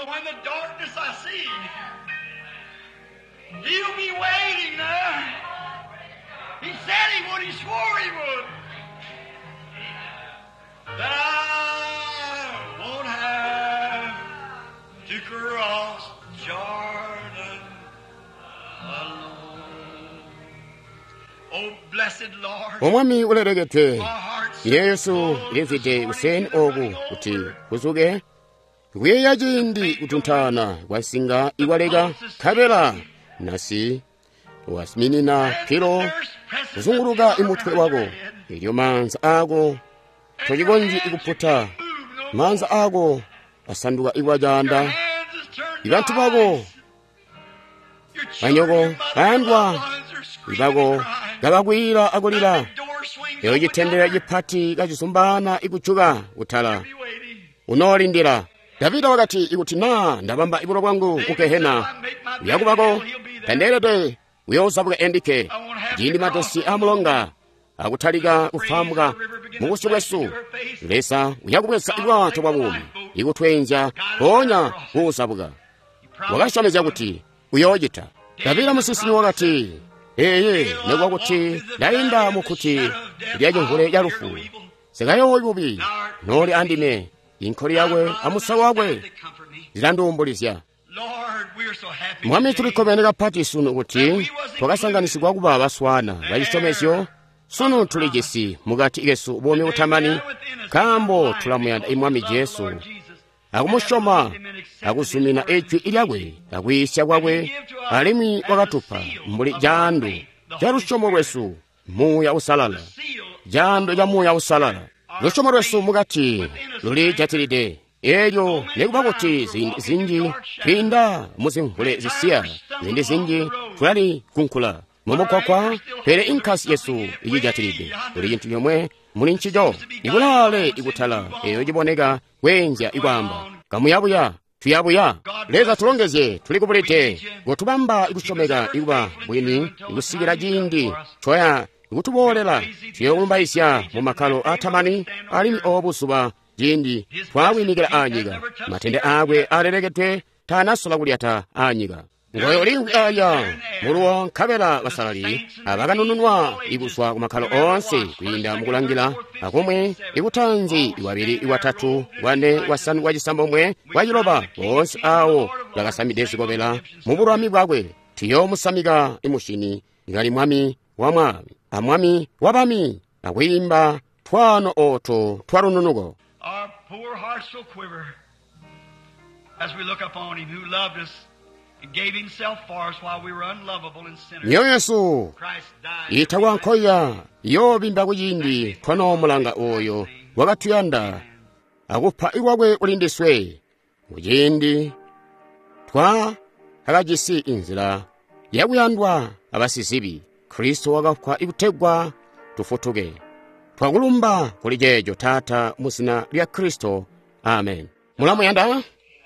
[SPEAKER 2] He'll be waiting there. He said he would. He swore he would. That I won't have to cross Jordan alone. Oh, blessed Lord.
[SPEAKER 1] Omwami uleregete Yesu livide useni ogu kuti kuzuge kuyeya jindi kutuntana wasinga iwalega kabela nasi wasminina piro kuzunguruka imutwe wako ilyo manza ako tojigonji ikuputa manza ako asanduka iwajanda ibantu bako banyoko bandwa ibako gabagwira agolira eyo jitendera jipati gajisumbana ikuchuga utala unolindira Davida wakati ikutina ndabamba ibulo bwangu ukehena yakubako tenderede uyozabuka endike jindi matosi amulonga akutaliga ufamuka mubusi bwesu lesa uyakubwesa ibwato bwabumi ikutwenja konya usabuka wakashomeza kuti uyojita Davida musisini wakati negwa kuti ndainda mukuti lyaje nkule yarufu segayo ibubi noli andime inkori yawe amusa wawe zilandumbulizya mwami tulikobeneka pati sunu kuti twakasanganisigwa kuba abaswana balisomesyo sunu tuligesi mugati Yesu bomi utamani kambo tulamuyanda imwami Yesu akumushoma akusumina echwi ilyagwe akwisya kwawe alimi wakatupa mbuli jandu jarushomo rwesu muya usalala jandu ja muya usalala rushomo rwesu mugati luli jatilide elyo nekubakuti zinji twinda muzinkhule zisiya zindi zinji tulali kunkula momokwakwa pere inkasi Yesu iyi jatilide uli yintu yomwe muli nchijo ikulale ikutala eyo jiboneka wenja ikwamba kamuyabuya tuyabuya leza tulongeze tulikubulite gotubamba ikushomeka ikuba bwini ikusikira jindi choya ikutubolera tuyombaisya mu makalo atamani alimi obusuba jindi twawinigira anyiga matende agwe aleregete tanasola kulyata anyiga ngoyo lingi aya muruwa nkabela basalali abaganununwa iguswa ku makalo onse kuyinda mukulangira akomwe ikutanzi iwabiri iwatatu wane wasanu wajisambo mwe wajiloba onse awo yagasamidesi gobela mubulwami bwagwe tiyo musamiga imushini ngali mwami wamwami amwami wabami akwimba twano oto twarununugo.
[SPEAKER 2] Our poor hearts will quiver as we look upon him who loved us and gave himself for us while we were unlovable and sinners.
[SPEAKER 1] Niyo Yesu itawa nkoya yobimba kuyindi kono mulanga oyo wagatuyanda akupa iwagwe ulindiswe mujindi twa hagajisi inzira yakuyandwa abasisibi Kristo wagapwa ikutegwa tufutuge twakulumba kuli jejo tata musina lya Kristo amen. Mulamu yanda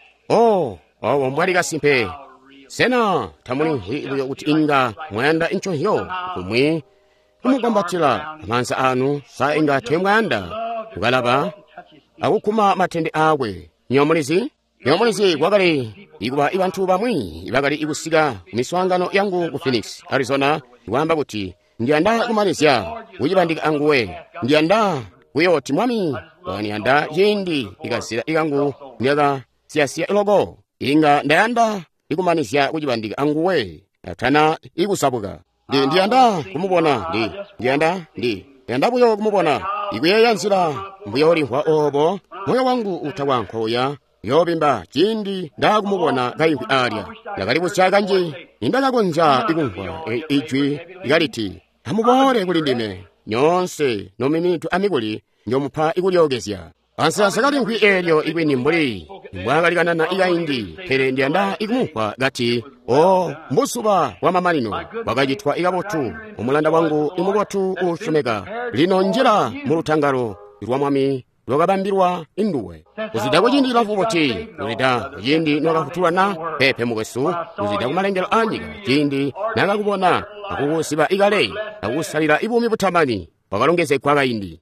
[SPEAKER 1] mwali gasimpe sena tamuli ibuyo kuti inga mwanda incho hiyo kumwe kumugambatila amanza anu sa inga temwanda kugalaba akukuma matende awe nyomulizi gwagale ikuba ibantu bamwi ibagali ikusiga miswangano yangu ku Phoenix Arizona iwamba kuti ndianda kumanizya ujibandika anguwe ndianda uyoti mwami wanianda yindi ikasira ikangu ndiaga siya ilogo inga ndayanda ikumanizya ujibandika anguwe tana ikusabuka ndianda kumubona ndianda endabuyo kumubona ikuyeyanzira mbuyo olihwa obo moyo wangu utawa nkhoya yobimba chindi ndakumubona gainkwi alya ndakalibusyaka nje indakakonza ikunkhwa ijwi ikaliti amubole kuli ndime nyonse nomimitu amikuli nyomupha ikulyogezya ansasa kalinkwi elyo ikwini mbuli mbwakalikanana ikaindi phere ndiyanda ikumukhwa gati o mbusuba wa mamalino wakachithwa ikabotu umulanda wangu imukotu ushomeka lino njira mulutangalo lwamwami lwakabambirwa induwe uzida kuchindikira mfupoti ulida kuchindi nwakakhuthulana pepe mukwesu uzida kumalengero anyika chindi nakakubona akukusiba ikale akukusalira ibumi buthamani wakalongeze kwa kaindi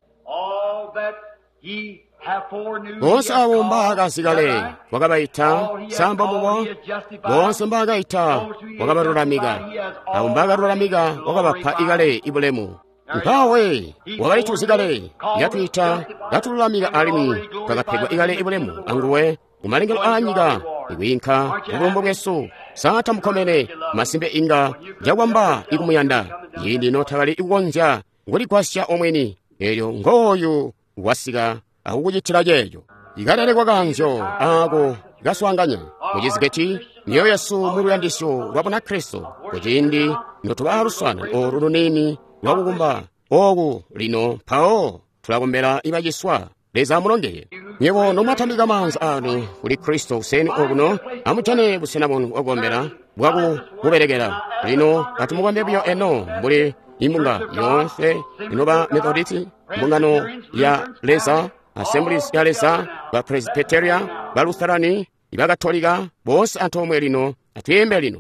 [SPEAKER 1] bonse abo mbakasikale wakabayitha samba mubo bonse mbakaitha wakabalulamika abo mbakalulamika wakabapha ikale ibulemu mpawe wakalituzikale yatwitha yatululamika alimi pakaphedwa ikale ibulemu anguwe kumalengero anyika ikuinkha ubulumbu bwesu satha mukhomene masimbe inga jakwamba ikumuyanda yindi nothakali ikukonza ngulikwasya omweni elyo ngoyu wasika akukuchithira checho ikalele kwa kanzo ako ikaswanganya muchiziketi niyo yesu muluyandisyo lwapona khristu kuchindi ndothuka aluswana oru lunini lwakukumba oku lino phawo thulakumbera ipachiswa leza mulongeye nyevo nomwathamika manza anu kuli khristu useni okuno amuthane busena bunu okuombera bwaku kuperekera lino atumukwambebyo eno mbuli imbunga yonse inoba methodist mbungano ya leza Assemblies ya leza ba Presbyteria ba Lutherani iba Katolika bonse anthu omwe lino atiyembe lino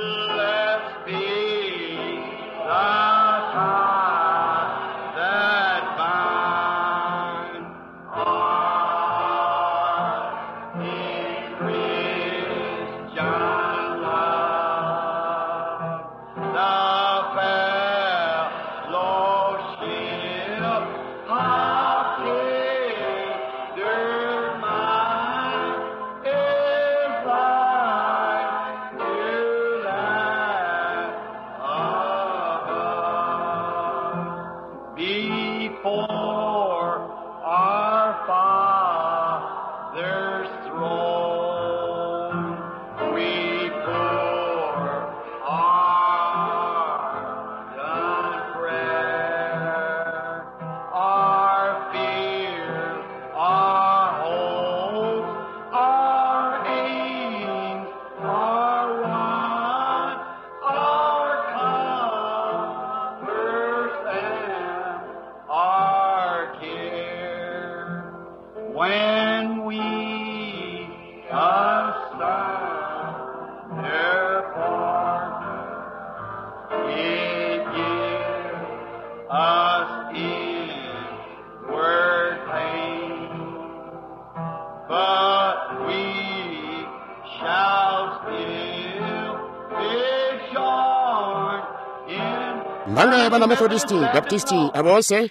[SPEAKER 1] mbanga bana Methodisti Baptisti abonse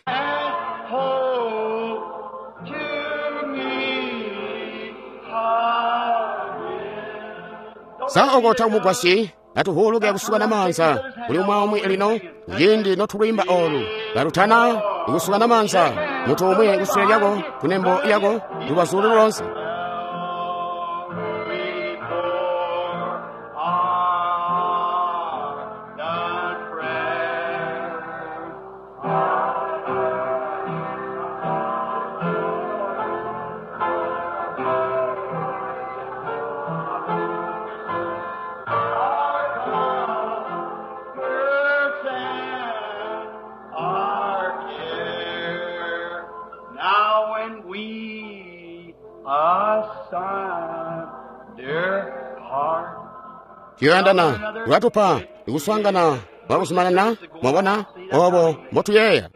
[SPEAKER 1] sa ogotha umugwasi atuhuluke kusukana manza kuli umwamwe elino yindi nothulwimba olu garutana ikusukana manza mutu omwe kusule yako kunembo yako lubazulu lonse kiyandana lwatupa ikuswangana wakusumanana mwabona obo motuyeya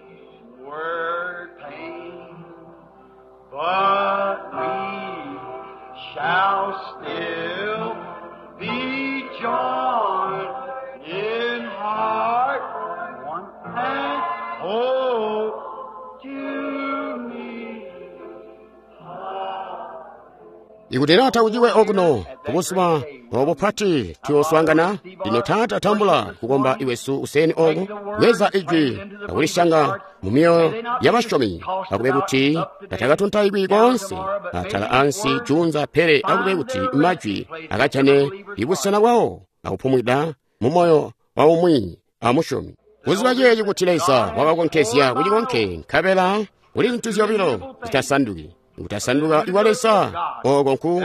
[SPEAKER 1] ikutinata ujiwe okuno kukusuma obupati tioswangana lino tata tambula kukomba iwesu useni ogu weza iji awulishanga mu myoyo y'abashomi akube kuti katakatunta ibwi konse atala ansi junza pere akube kuti majwi akachane ibusana bwawo akupumwida mu moyo wa umwi amushomi uzibajeje kutilesa wakakonkesya kujikonke nkabela uli ntuzyo biro utasanduka iwalesa ogo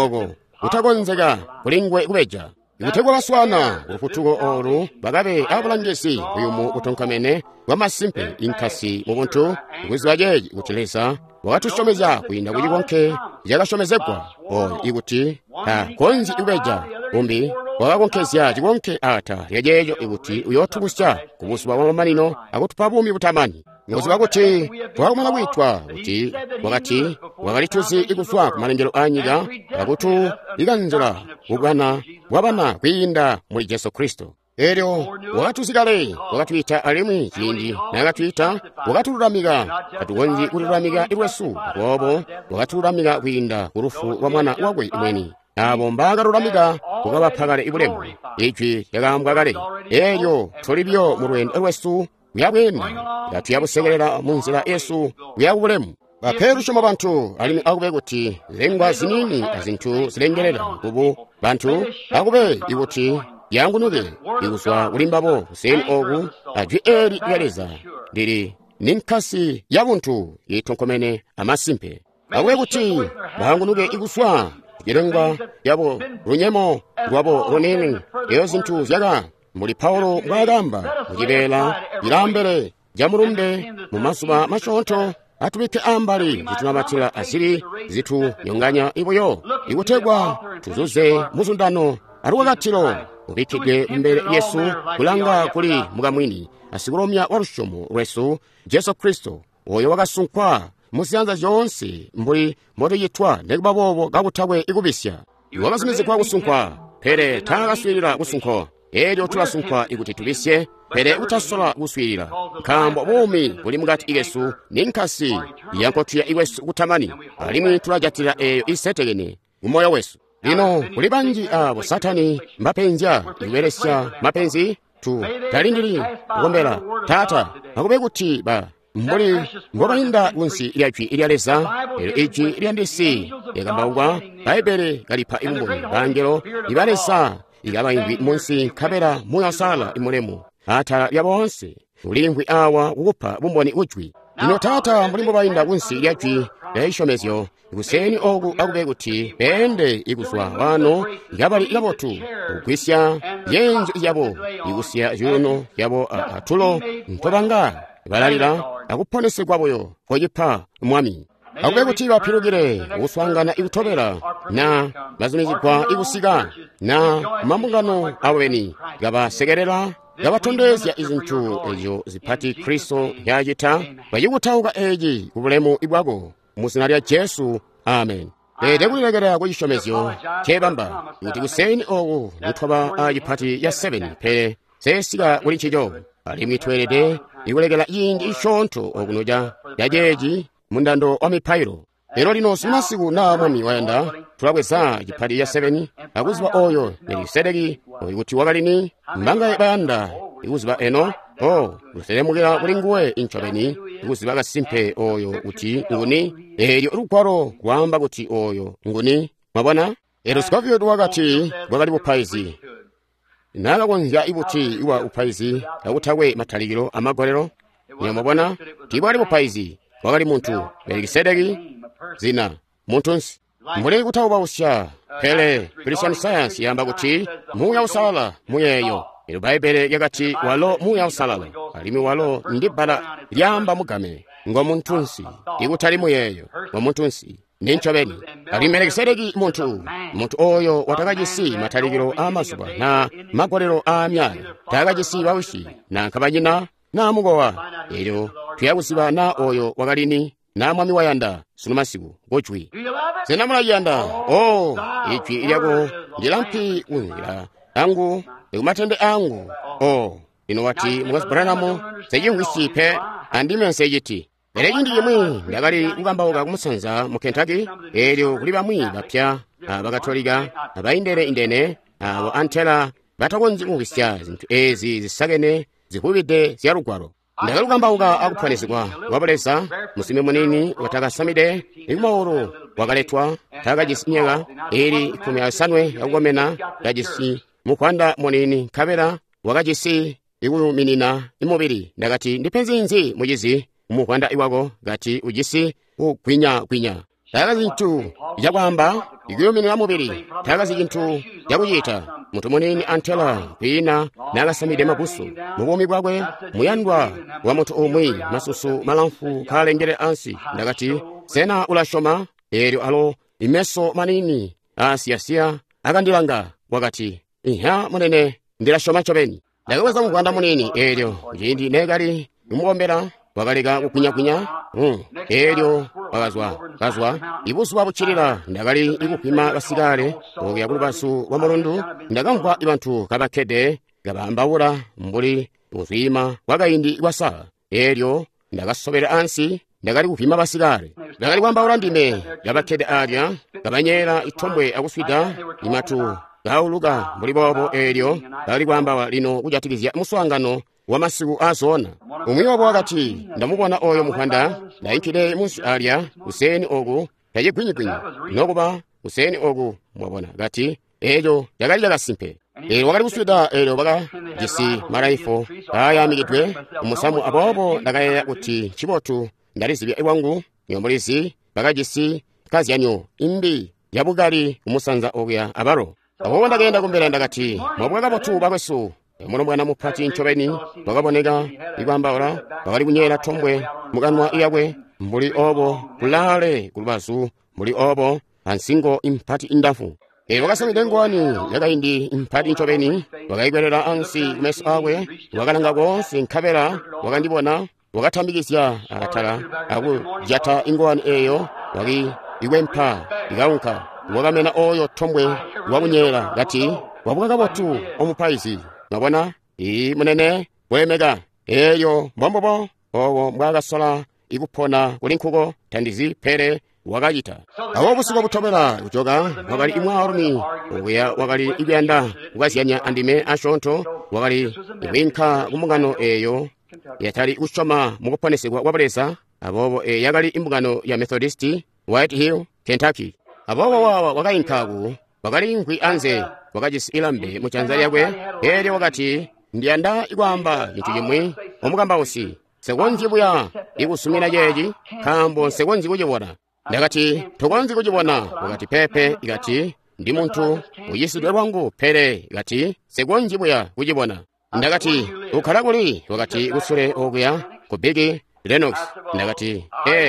[SPEAKER 1] utakonzeka kulingwe kubeja ikutegwa baswana ukutuko olu bagabe abulangesi uyumu utonkamene wamasimpe inkasi mubuntu ukuzibajeje kutilesa wakatushomeza kuyinda kujikonke yakashomezekwa ikuti konzi ibeja umbi wakakonkesya jikonke ata yajejo ikuti uyotukusya kubuswa wamanino akutupa bumi butamani ngozi bakuti wakumala kuitwa kuti wakati wakalituzi ikuswa kumalengero anyiga akutu ikanzira ubwana wabana kuyinda muri Yesu Kristo eryo wakatuzikale wakatuita alimwi chindi nakatuita wakatululamika katugonzi kululamika ilwesu kobo wakatululamika kuyinda kurufu wa mwana wakwe imweni abo mbakatululamika kukabaphakale ibulemu ichi yakambwakale eryo tolibyo mulwendo ilwesu uyabwena yatuyabusegerera mu nzira Yesu uyabulemu baperushomo bantu alimi akube kuti lengwa zinini azintu zilengerera kubu bantu akube ikuti yangunuke ikuswa ulimbabo useni ogu ajwi eri uyaleza lili ninkasi yabuntu itonkomene amasimpe akube kuti bangunuke ikuswa irenga yabo runyemo rwabo runini eyo zintu zyaga muri Paulo mwagamba mujibela irambere jamurumde mu masuba mashonto atubike ambali zitunabatira asiri zitu nyonganya ibuyo igutegwa tuzuze muzundano aruwagatiro ubikige mbere Yesu kulanga kuli mugamwini asiguromya warushomo Yesu Yesu Kristo oyo wagasunkwa musianza jonsi mburi modo yitwa nebabobo gabutagwe igubisya iwabazimize kwa gusunkwa pere tagaswirira gusunko eryo tulasunkwa iguti tubisye pere utasola guswirira kambo bumi buli mugati Yesu ninkasi yankotuya iwesu kutamani alimwe tulajatira eyo isetegene umoyo wesu lino kuli banji abo satani mbapenja iweresya mapenzi tu talindiri kugombera tata akube kuti ba mbuli ngobayinda unsi ilyachwi ilyaleza ero ichi ilyandisi egambawwa baibere galipa ibumbuni bangelo ibalesa igabayindwi munsi kabera muyasala imulemu ata yabonse ulingwi awa ugupa bumboni ujwi ino tata mbulimbo bayinda unsi ilyachwi yaishomezyo iguseni ogu akube kuti bende iguswa wano igabali ilabotu ukwisya yenzu iyabo igusya yuno yabo atulo ntobanga balalira akuponesegwa boyo koyipa mwami akube kuti bapirugire uswangana ibutobera na bazumizikwa igusiga na mambungano aweni gabasegerera gabatondezya izintu ejo zipati Kristo yajita bayigutauka eji kubulemu ibwago musina lya Yesu amen edegwilegera kuyishomezyo kebamba kuti guseni ogu nitwaba ayipati ya 7 pe sesiga buli kijo ali mitwerede igulegera yindi ishonto ogunoja yajeji mundando wa mipairo ero lino simasiku na mwami wayanda tulabweza jipati ya 7 akuziba oyo nelisedegi oyikuti wagalini mbanga bayanda ikuziba eno luselemukira kulinguwe inchobeni ikuziba gasimpe oyo uti nguni eryo rukwaro kwamba kuti oyo nguni mabwana ero sikavyo wakati wagali bupaizi nagagonzya ibuti iwa upaizi akutagwe mataligiro amagorero nyamabwana tibali bupaizi wagali muntu beligisedegi zina muntu nsi mbule kutauba usya pele Christian Science yamba kuti muya usala muyeyo ero Bible yagati walo muya usala alimi walo ndibala lyamba mugame ngo muntu nsi igutali muyeyo ngo muntu nsi ninchobeni alimelegisedegi muntu oyo watakajisi mataligiro amasuba na magorero amyalo takajisi bawushi na nkabanyina na mugowa ero tuyagusiba na oyo wagalini na mwami wayanda sunumasiku gochwi senamula yanda ichi ilyago ndilampi ungira angu ekumatende angu ino wati mukasibaranamo sejingwisipe andimense yiti erejindi yemwe ndagali ugambawoga kumusanza mu Kentucky eryo kuli bamwi bapya abakatolika abayindere indene abo antela batakonzikuukisya zinthu ezi zisakene zikupite ziyalugwalo ndakalukambauka akuphanesikwa wapalesa musime munini watakasamide ikumaoro wakaletwa takajisinyeka ili 15 yakukomena kajisi mukwanda munini khavera wakachisi ikuminina imubiri ndakati ndipenzinzi muchizi mukwanda iwako ngati ujisi ugwinya taka zinthu yakwamba ikuyuminira mubiri taka zinthu yakuchita munthu munini anthela kwina nakasamide mabuso mukumi kwakwe muyandwa wa munthu omwe masusu malamfu khalengere ansi ndakati sena ulashoma eryo alo imeso manini asiyasiya akandilanga wakati iha munene ndilashoma chopeni ndakaweza mukwanda munini eryo ndindi nekali imukombera wakaleka kukwinyakwinya eryo wakazwa ibusu wakuchirira ndakali ikukhwima kasikale okuya kuli pasu wa mulundu ndakamva ibanthu kapakhede kapambawula mbuli uzima wakayindi ikwasa eryo ndakasobera ansi ndakali kukhwima pasikale ndakali kwambawula ndime kapakhede adya kapanyera ithombwe akuswita imatu kauluka mulipopo eryo kali kwambawa lino kujatikizya muswangano wa masiku azona umwiwapo wakati ndamukwana oyo mukhanda ndayinkhile musi alya useni oku tayigwinyikwinyi nokupa useni oku mwabona kati eryo yakali lakasimpe eryo wakali kuswita eryo paka jisi malaifo kayamikidwe umusamu apopo ndakayeya kuti chipotu ndalizibya iwangu nyombolizi paka jisi kazi yanyo imbi yabukali umusanza okuya abaro apopo ndakayenda kumbera ndakati mwabwakapotu bakwesu muno mwana muphati nchopeni pakaboneka ikwambawula pakali kunyera thombwe mukanwa iyakwe mbuli obo kulale kulupasu mbuli obo ansingo imphati indafu wakasamide ngwani yakayindi imphati nchopeni wakayikwerera ansi kumeso akwe wakalanga konse nkhavera wakandibona wakathambikisya athala akujata ingwani eyo waki ikwempha ikaunkha wakamena oyo thombwe wakunyera ngati wabwakapotu omuphaisi mwabona munene welemeka eyo mbombopo owo mwakasola ikuphona kuli nkhuko thandizi phere wakachita awo busuku buthomera kuchoka wakali imwaorumi ukuya wakali ikuyanda kukasiyanya andime ashontho wakali ikuinkha kumungano eyo yatali ikuchoma mukuphonesekwa kwapalesa apopo yakali imbungano ya Methodist White Hill Kentucky apopo wawa wakainkhaku wakali nkwi anze wakachisi ilambe muchanza yakwe eryo wakati ndiyanda ikwamba chinthu chimwe omukamba usi sekonzi buya ikusumira jeji khambo sekonzi kuchibona ndakati tokonzi kuchibona wakati pepe ikati ndi munthu uyisidwe kwangu phere ikati sekonzi buya kuchibona ndakati ukhala kuli wakati usule okuya ku Big Lenox ndakati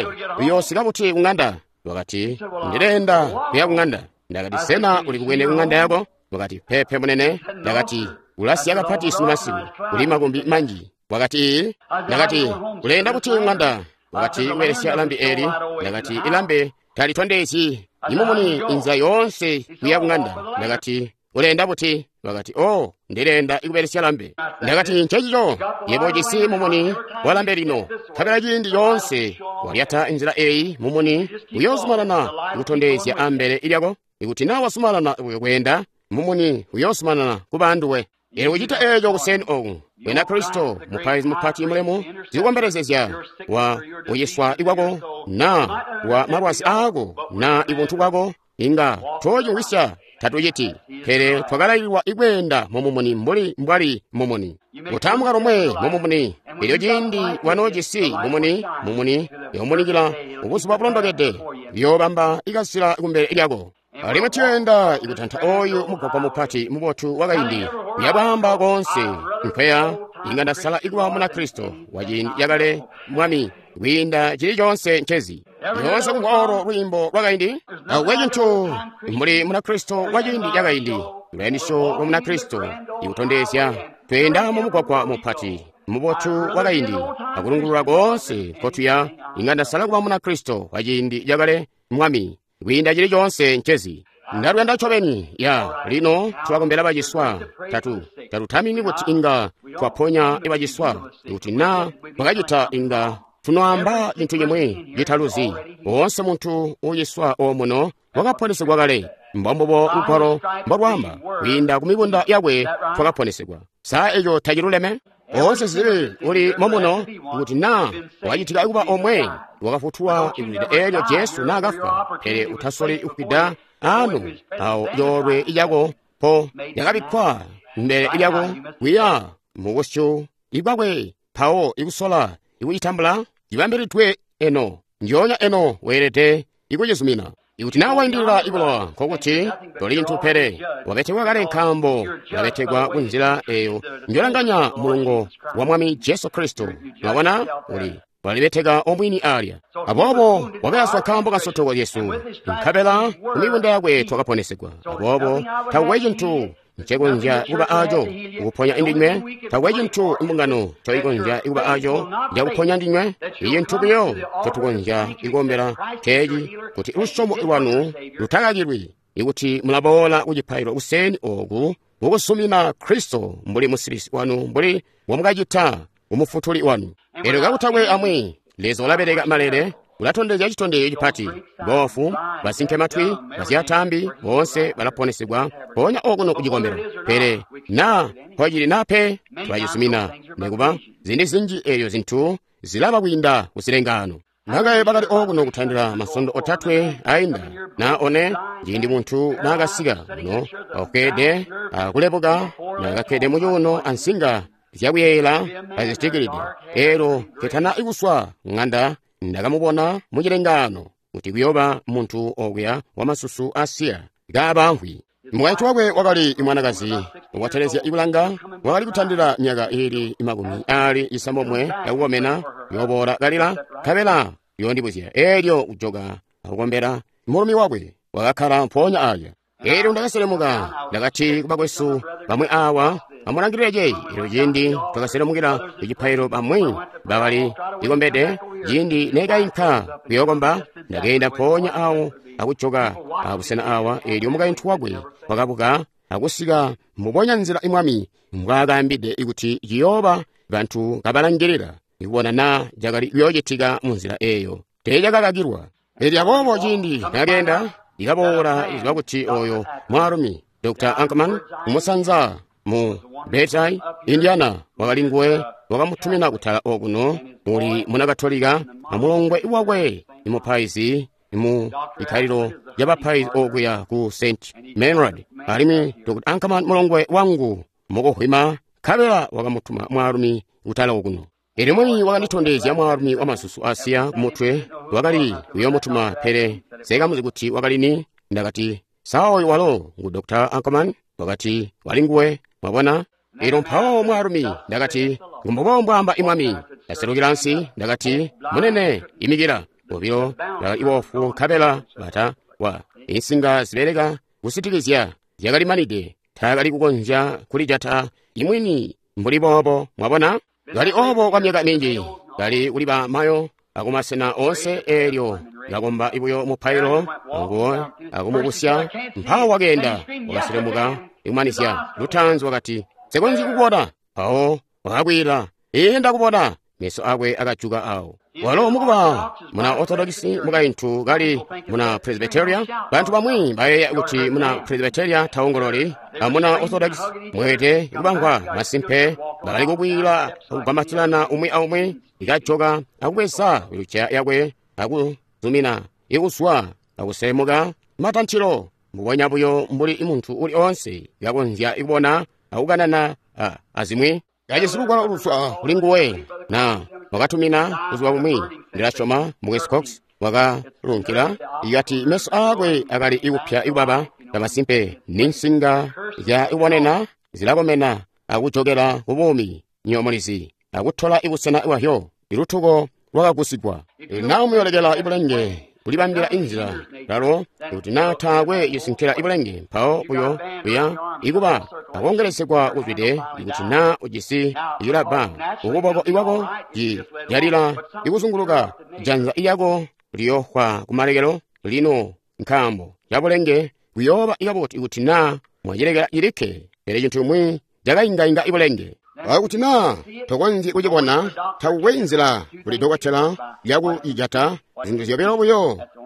[SPEAKER 1] uyo sikakuti kung'anda wakati ndilenda kuya kung'anda ndakati sena uli kukwene kung'anda yako wakati pepe munene ndakati ulasi akaphatisi masiku uli makumbi manji wakati ndakati ulenda kuti ng'anda wakati uweresya ilambe eri ndakati ilambe talitondechi imumuni inza yonse kuya kung'anda ndakati ulenda kuti wakati ndilenda ikuweresya lambe ndakati nchechicho yebojisi mumuni walambe lino khabera chindi yonse walyatha inzira eyi mumuni uyosumalana ikutondezya ambere ilyako ikuti nawe wasumalana kwenda mumuni uyosumalana kubanduwe ero uchita ejo kuseni oku wena Kristo muphati mulemu zikukomberezezya wa uyiswa ikwako na wa marwasi ako na ikunthu kwako inga tojiwisya tatujiti phere twakalayirwa ikwenda momumuni mbwali momuni uthamuka lomwe momumuni ilyo jindi wanojisi momuni yomunikila ubusu bwapulondokete yobamba ikasira ikumbere ilyako alimwe tiyenda ikutantha oyu mugwagwa muphati mubotu wakayindi yabamba konse mpweya ingandasala ikuwa muna Kristo wajindi yakale mwami winda chilichonse nchezi yonse kung'oro lwimbo lwakayindi wejinthu muli muna Kristo wajindi yakayindi lwenisho wa muna Kristo ikutondesya twendamo mugwagwa muphati mubotu wakayindi akulungulula konse kotuya ingandasala kuwa muna Kristo wajindi yakale mwami winda chilichonse nchezi ndalwenda chopeni ya lino twakombera bajiswa tatu tamini kuti inga twaphonya ibajiswa kuti na wakachita inga tunoamba chinthu chimwe chithaluzi wonse munthu uyiswa omuno wakaponesegwa kale mbombobo upholo mbodwamba kuyinda kumikunda yabwe twakaponesegwa saa eyo tachiluleme onse zili uli momuno kuti na wachitika ikuba omwe wakafuthwa ikulide elyo Yesu nakafa pere uthasoli ukupida anu awo yorwe iyako po yakabikwa mbere ilyako wiya mukosyo ikwakwe phawo ikusola ikuyitambula ibambiritwe eno njonya eno werete ikuyizumina ikuti nawo wayindilira ikulowa nkokuti toli inthu phere wapetekwa kale nkhambo wapetekwa kunjira eyo njolanganya mulungu wa mwami Yesu Kristu mwawana uli walipeteka omwini alya apopo wapeyaswa nkhambo kansotoko Yesu nkhabela kumikunda yakwe twakaponesegwa apopo thawuwe chinthu nchekonja ikuba ajo ukuphonya indinywe thawuwe chinthu imbungano choikonja ikuba ajo yakuphonya ndinywe iye nthukuyo chotukonja ikombera teji kuti lusomo iwanu lutakakirwi ikuti mulabola kuchiphayiro useni ogu ukusumina Kristo mbuli musirisi wanu mbuli wamukachita umufuthuli wanu ero kakuthawe amwe lezo lapereka malere ulatondeza chitondeyo chipati bofu basinkhe matwi basiyathambi bonse balaponesegwa ponya okuno kuchikombero pere na hojili nape twayisumina nekuba zindi zinji eyo zinthu zilaba kuyinda kusirengano nagaye bakati okuno kuthandira masondo othatwe ayinda na one jindi munthu nakasika no okede akulepuka nakakede muyuno ansinga zyakuyela azitikilide ero ketana ikuswa ng'anda ndakamubona muchilengano kuti kuyoba munthu okuya wamasusu asiya gabahwi mwayitu wakwe wakali imwanakazi wathelezya ikulanga wakali kuthandira myaka ili imakumi ali isambomwe yakukomena yobora kalira khabela yondipuzya elyo kujoka akukombera mulumi wakwe wakakhala mphonya aya ero ndakaselemuka ndakati kubakwesu pamwe awa amulangireje ilo jindi twakaselemukira ichiphayiro pamwe bakali ikombede jindi nekayinkha kuyokomba ndakenda phonya awo akuchoka akusena awa elyo mukayinthu wakwe wakapuka akusika muponya nzira imwami mwakayambide ikuti jiyoba vanthu kabalangirira ikuona na jakali yochitika munzira eyo tejakakakirwa elyakopo jindi nakenda ikapora izwakuti oyo mwarumi Dr. Ankman umusanza mu Betai, Indiana, wakalinguwe wakamutumina kuthala okuno muli munakatolika amulongwe iwakwe imuphayizi imu ikhaliro yapaphayizi okuya ku St. Menrad alimi Dr. Ankman mulongwe wangu mukuhwima khabela wakamutuma mwarumi kuthala okuno elimweni wakandithondezya mwarumi wamasusu asiya kumutwe wakali kuyomutuma phere sekamuzi kuti wakalini ndakati sawoyo walo ngu Dr. Ankman wakati walinguwe mwabona ero mphawo mwarumi ndakati ngumbobombwamba imwami yaserukiransi ndakati munene imikira obiro iwofu khabela bata wa insinga zibereka kusitikizya yakalimanide thakali kukonja kuli jata imwini mbulibobo mwabona gali obo kwa myaka mingi gali kuliba mayo akumasena onse elyo yakomba ibuyo muphayiro nguwo akumubusya mphawo wagenda wakaselemuka ikumanisya luthanzi wakati sekonzi kukuona awo wakakwira iye ndakupona meso akwe akachuka awo walo mukuba muna Orthodox mukayinthu kali muna Presbyteria banthu pamwe bayeya kuti muna Presbyteria thawongololi amuna Orthodox mwete ikubangwa masimphe bakali kukwira akugamatirana umwe aumwe ikachoka akukwesa ilucha yakwe akuzumina ikuswa akuselemuka matanthiro mbuwanyabuyo mbuli imunthu uli onse yakonzya ikubona akukanana azimwe yachisukukwana uluswa kulinguwe na wakatumina kuziwa kumwi ndilachoma mu West Cox wakalunkira yati meso akwe akali ikupya ikubaba kamasimpe ninsinga ya iwonena zilakomena akuchokera kubumi nyomolizi akuthola ikusena iwahyo iluthuko lwakakusikwa nawo muyolekera ibulenge kulibambira inzira lalo kuti nathakwe isinkhira ibulenge mphawo kuyo kuya ikuba akongeresekwa upite ikuti na ujisi iyulaba ukuboko iwako ji yalira ikuzunguluka janza iyako liyohwa kumalekero lino nkhambo yabulenge kuyoba ikapoti ikuti na mwajilekera ilike pere chinthu imwe jakayingayinga ibulenge akuti na tokonzi kuchikona thawuwe inzira kuli dokotela yaku ijata zinthu zyoperobuyo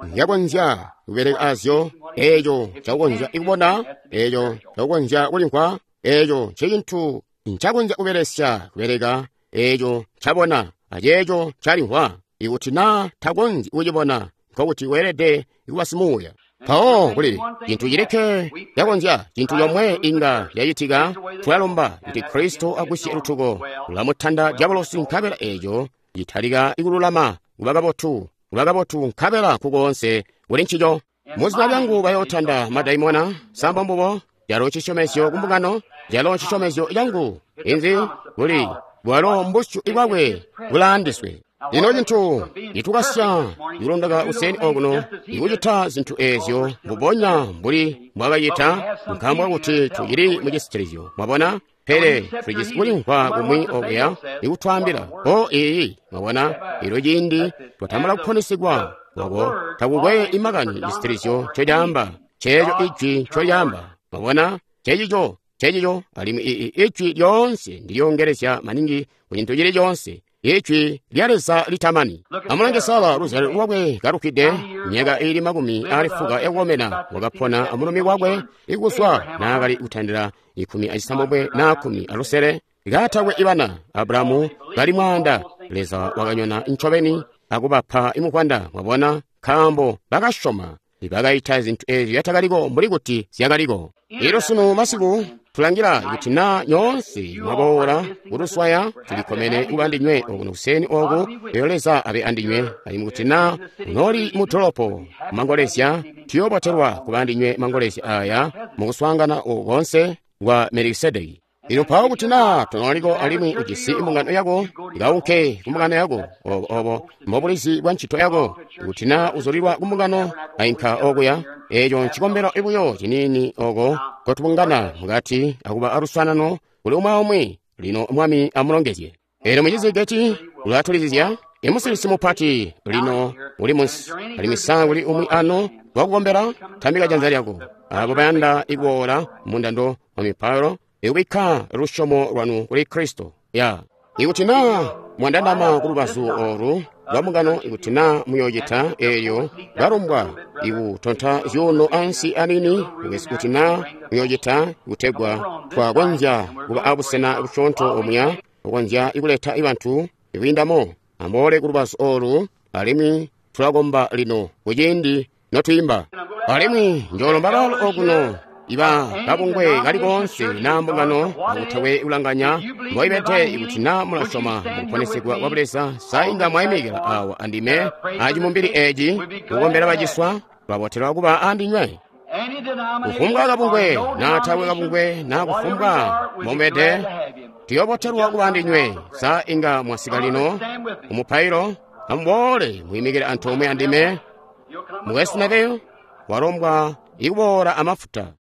[SPEAKER 1] yagonja kubereka asyo ejo chagonja ikubona ejo chagonja ulinkwa ejo chinthu nchagonja kuberesya kubereka ejo chabona ajejo chalinkwa ikuti na tagonji uyibona nkokuti werede ikuwasimuya pawo kuli chinthu chileke yagonja chinthu yomwe inga yayitika twalomba kuti Kristo akusiye luthuko lamuthanda diabolosi nkhabera ejo ithalika ikululama ulagabotu nkhabera kukonse uli ntchito muzina lyangu bayothanda madaimona sambambubo jalo chishomesyo kumbukano jalo chishomesyo yangu inzi kuli bwalo mbushu ibwawe bulandiswe ino chinthu itukasya yulondaga useni okuno ikuchitha zinthu ezyo mubonya mbuli mwakayitha mkhambwa kuti tuyiri muchisitirizyo mwabona pere tulinkwa kumwi okuya ikuthwambira iyi mwabona ilo jindi twathamala kuphonesedwa wako takukwe imakani chisitirizyo choyamba checho ichi choyamba mwabona chechicho alimu ichi lyonse ndiliyongeresya maningi kuchinthu chili chonse ichi lyalesa litamani amulangesala luzali lwakwe garukide nyeka ili makumi alifuka yakuomena wakaphona amulumi wakwe ikuswa nakali uthandira ikhumi achisambobwe na khumi alusere ikathakwe ibana Abrahamu gali mwanda leza wakanyona nchoveni akubapha imukwanda mwabona khambo bakashoma ibakayitha zinthu ezyo yatakaliko mbuli kuti ziyakaliko ilo sino masiku tulangira kuti na nyonse mwabowola uluswaya tulikomene ubandinywe okuno kuseni oku yoleza abe andinywe alimu kuti na unoli mutolopo mangolesya tiyoboterwa kubandinywe mangolesya aya mukuswangana okonse wa Melikisedeki ilo pawo kuti na tonaliko alimu uchisi imbungano yako ikawunke kumbungano yako obo mbobulisi bwa ntchito yako kuti na uzolirwa kumbungano ainkha okuya ejo nchikombero ibuyo chinini oko kotubungana mugati akuba aruswanano uli umwe lino mwami amulongezye ero mujizigeti ulatulizizya imusilisi mupati lino ali misango li umwi ano wakugombera thambika janza lyako akubayanda ikuwola mundando wa miparo ikubikha lushomo lwanu kuli Kristo ya ikutina mwandandama kulubazu oru lwamungano ikutina muyoyitha eyo lwarumbwa ikutontha yuno ansi anini ikutina muyoyitha ikutegwa twagonja kuba abusena ikuchonto omya ugonja ikuletha ibantu ibindamo amole kulubazu oru alimi tulagomba lino ujindi notuyimba alimi njolombalalo okuno iba kabungwe kalikonse nambungano akuthawe ulanganya mboibete ikutina mulashoma mukuponesekwa wabulesa sainga mwayimikira awa andime ajimumbiri eji kugombera bajiswa lwaboterwa kuba andinywe kufumbwa kabungwe nathawe kabungwe nakufumbwa mombete tiyoboterwa kuba andinywe sainga mwasika lino umuphairo ambole muyimikira anthu omwe andime muwesinaveyo warombwa ikubora amafuta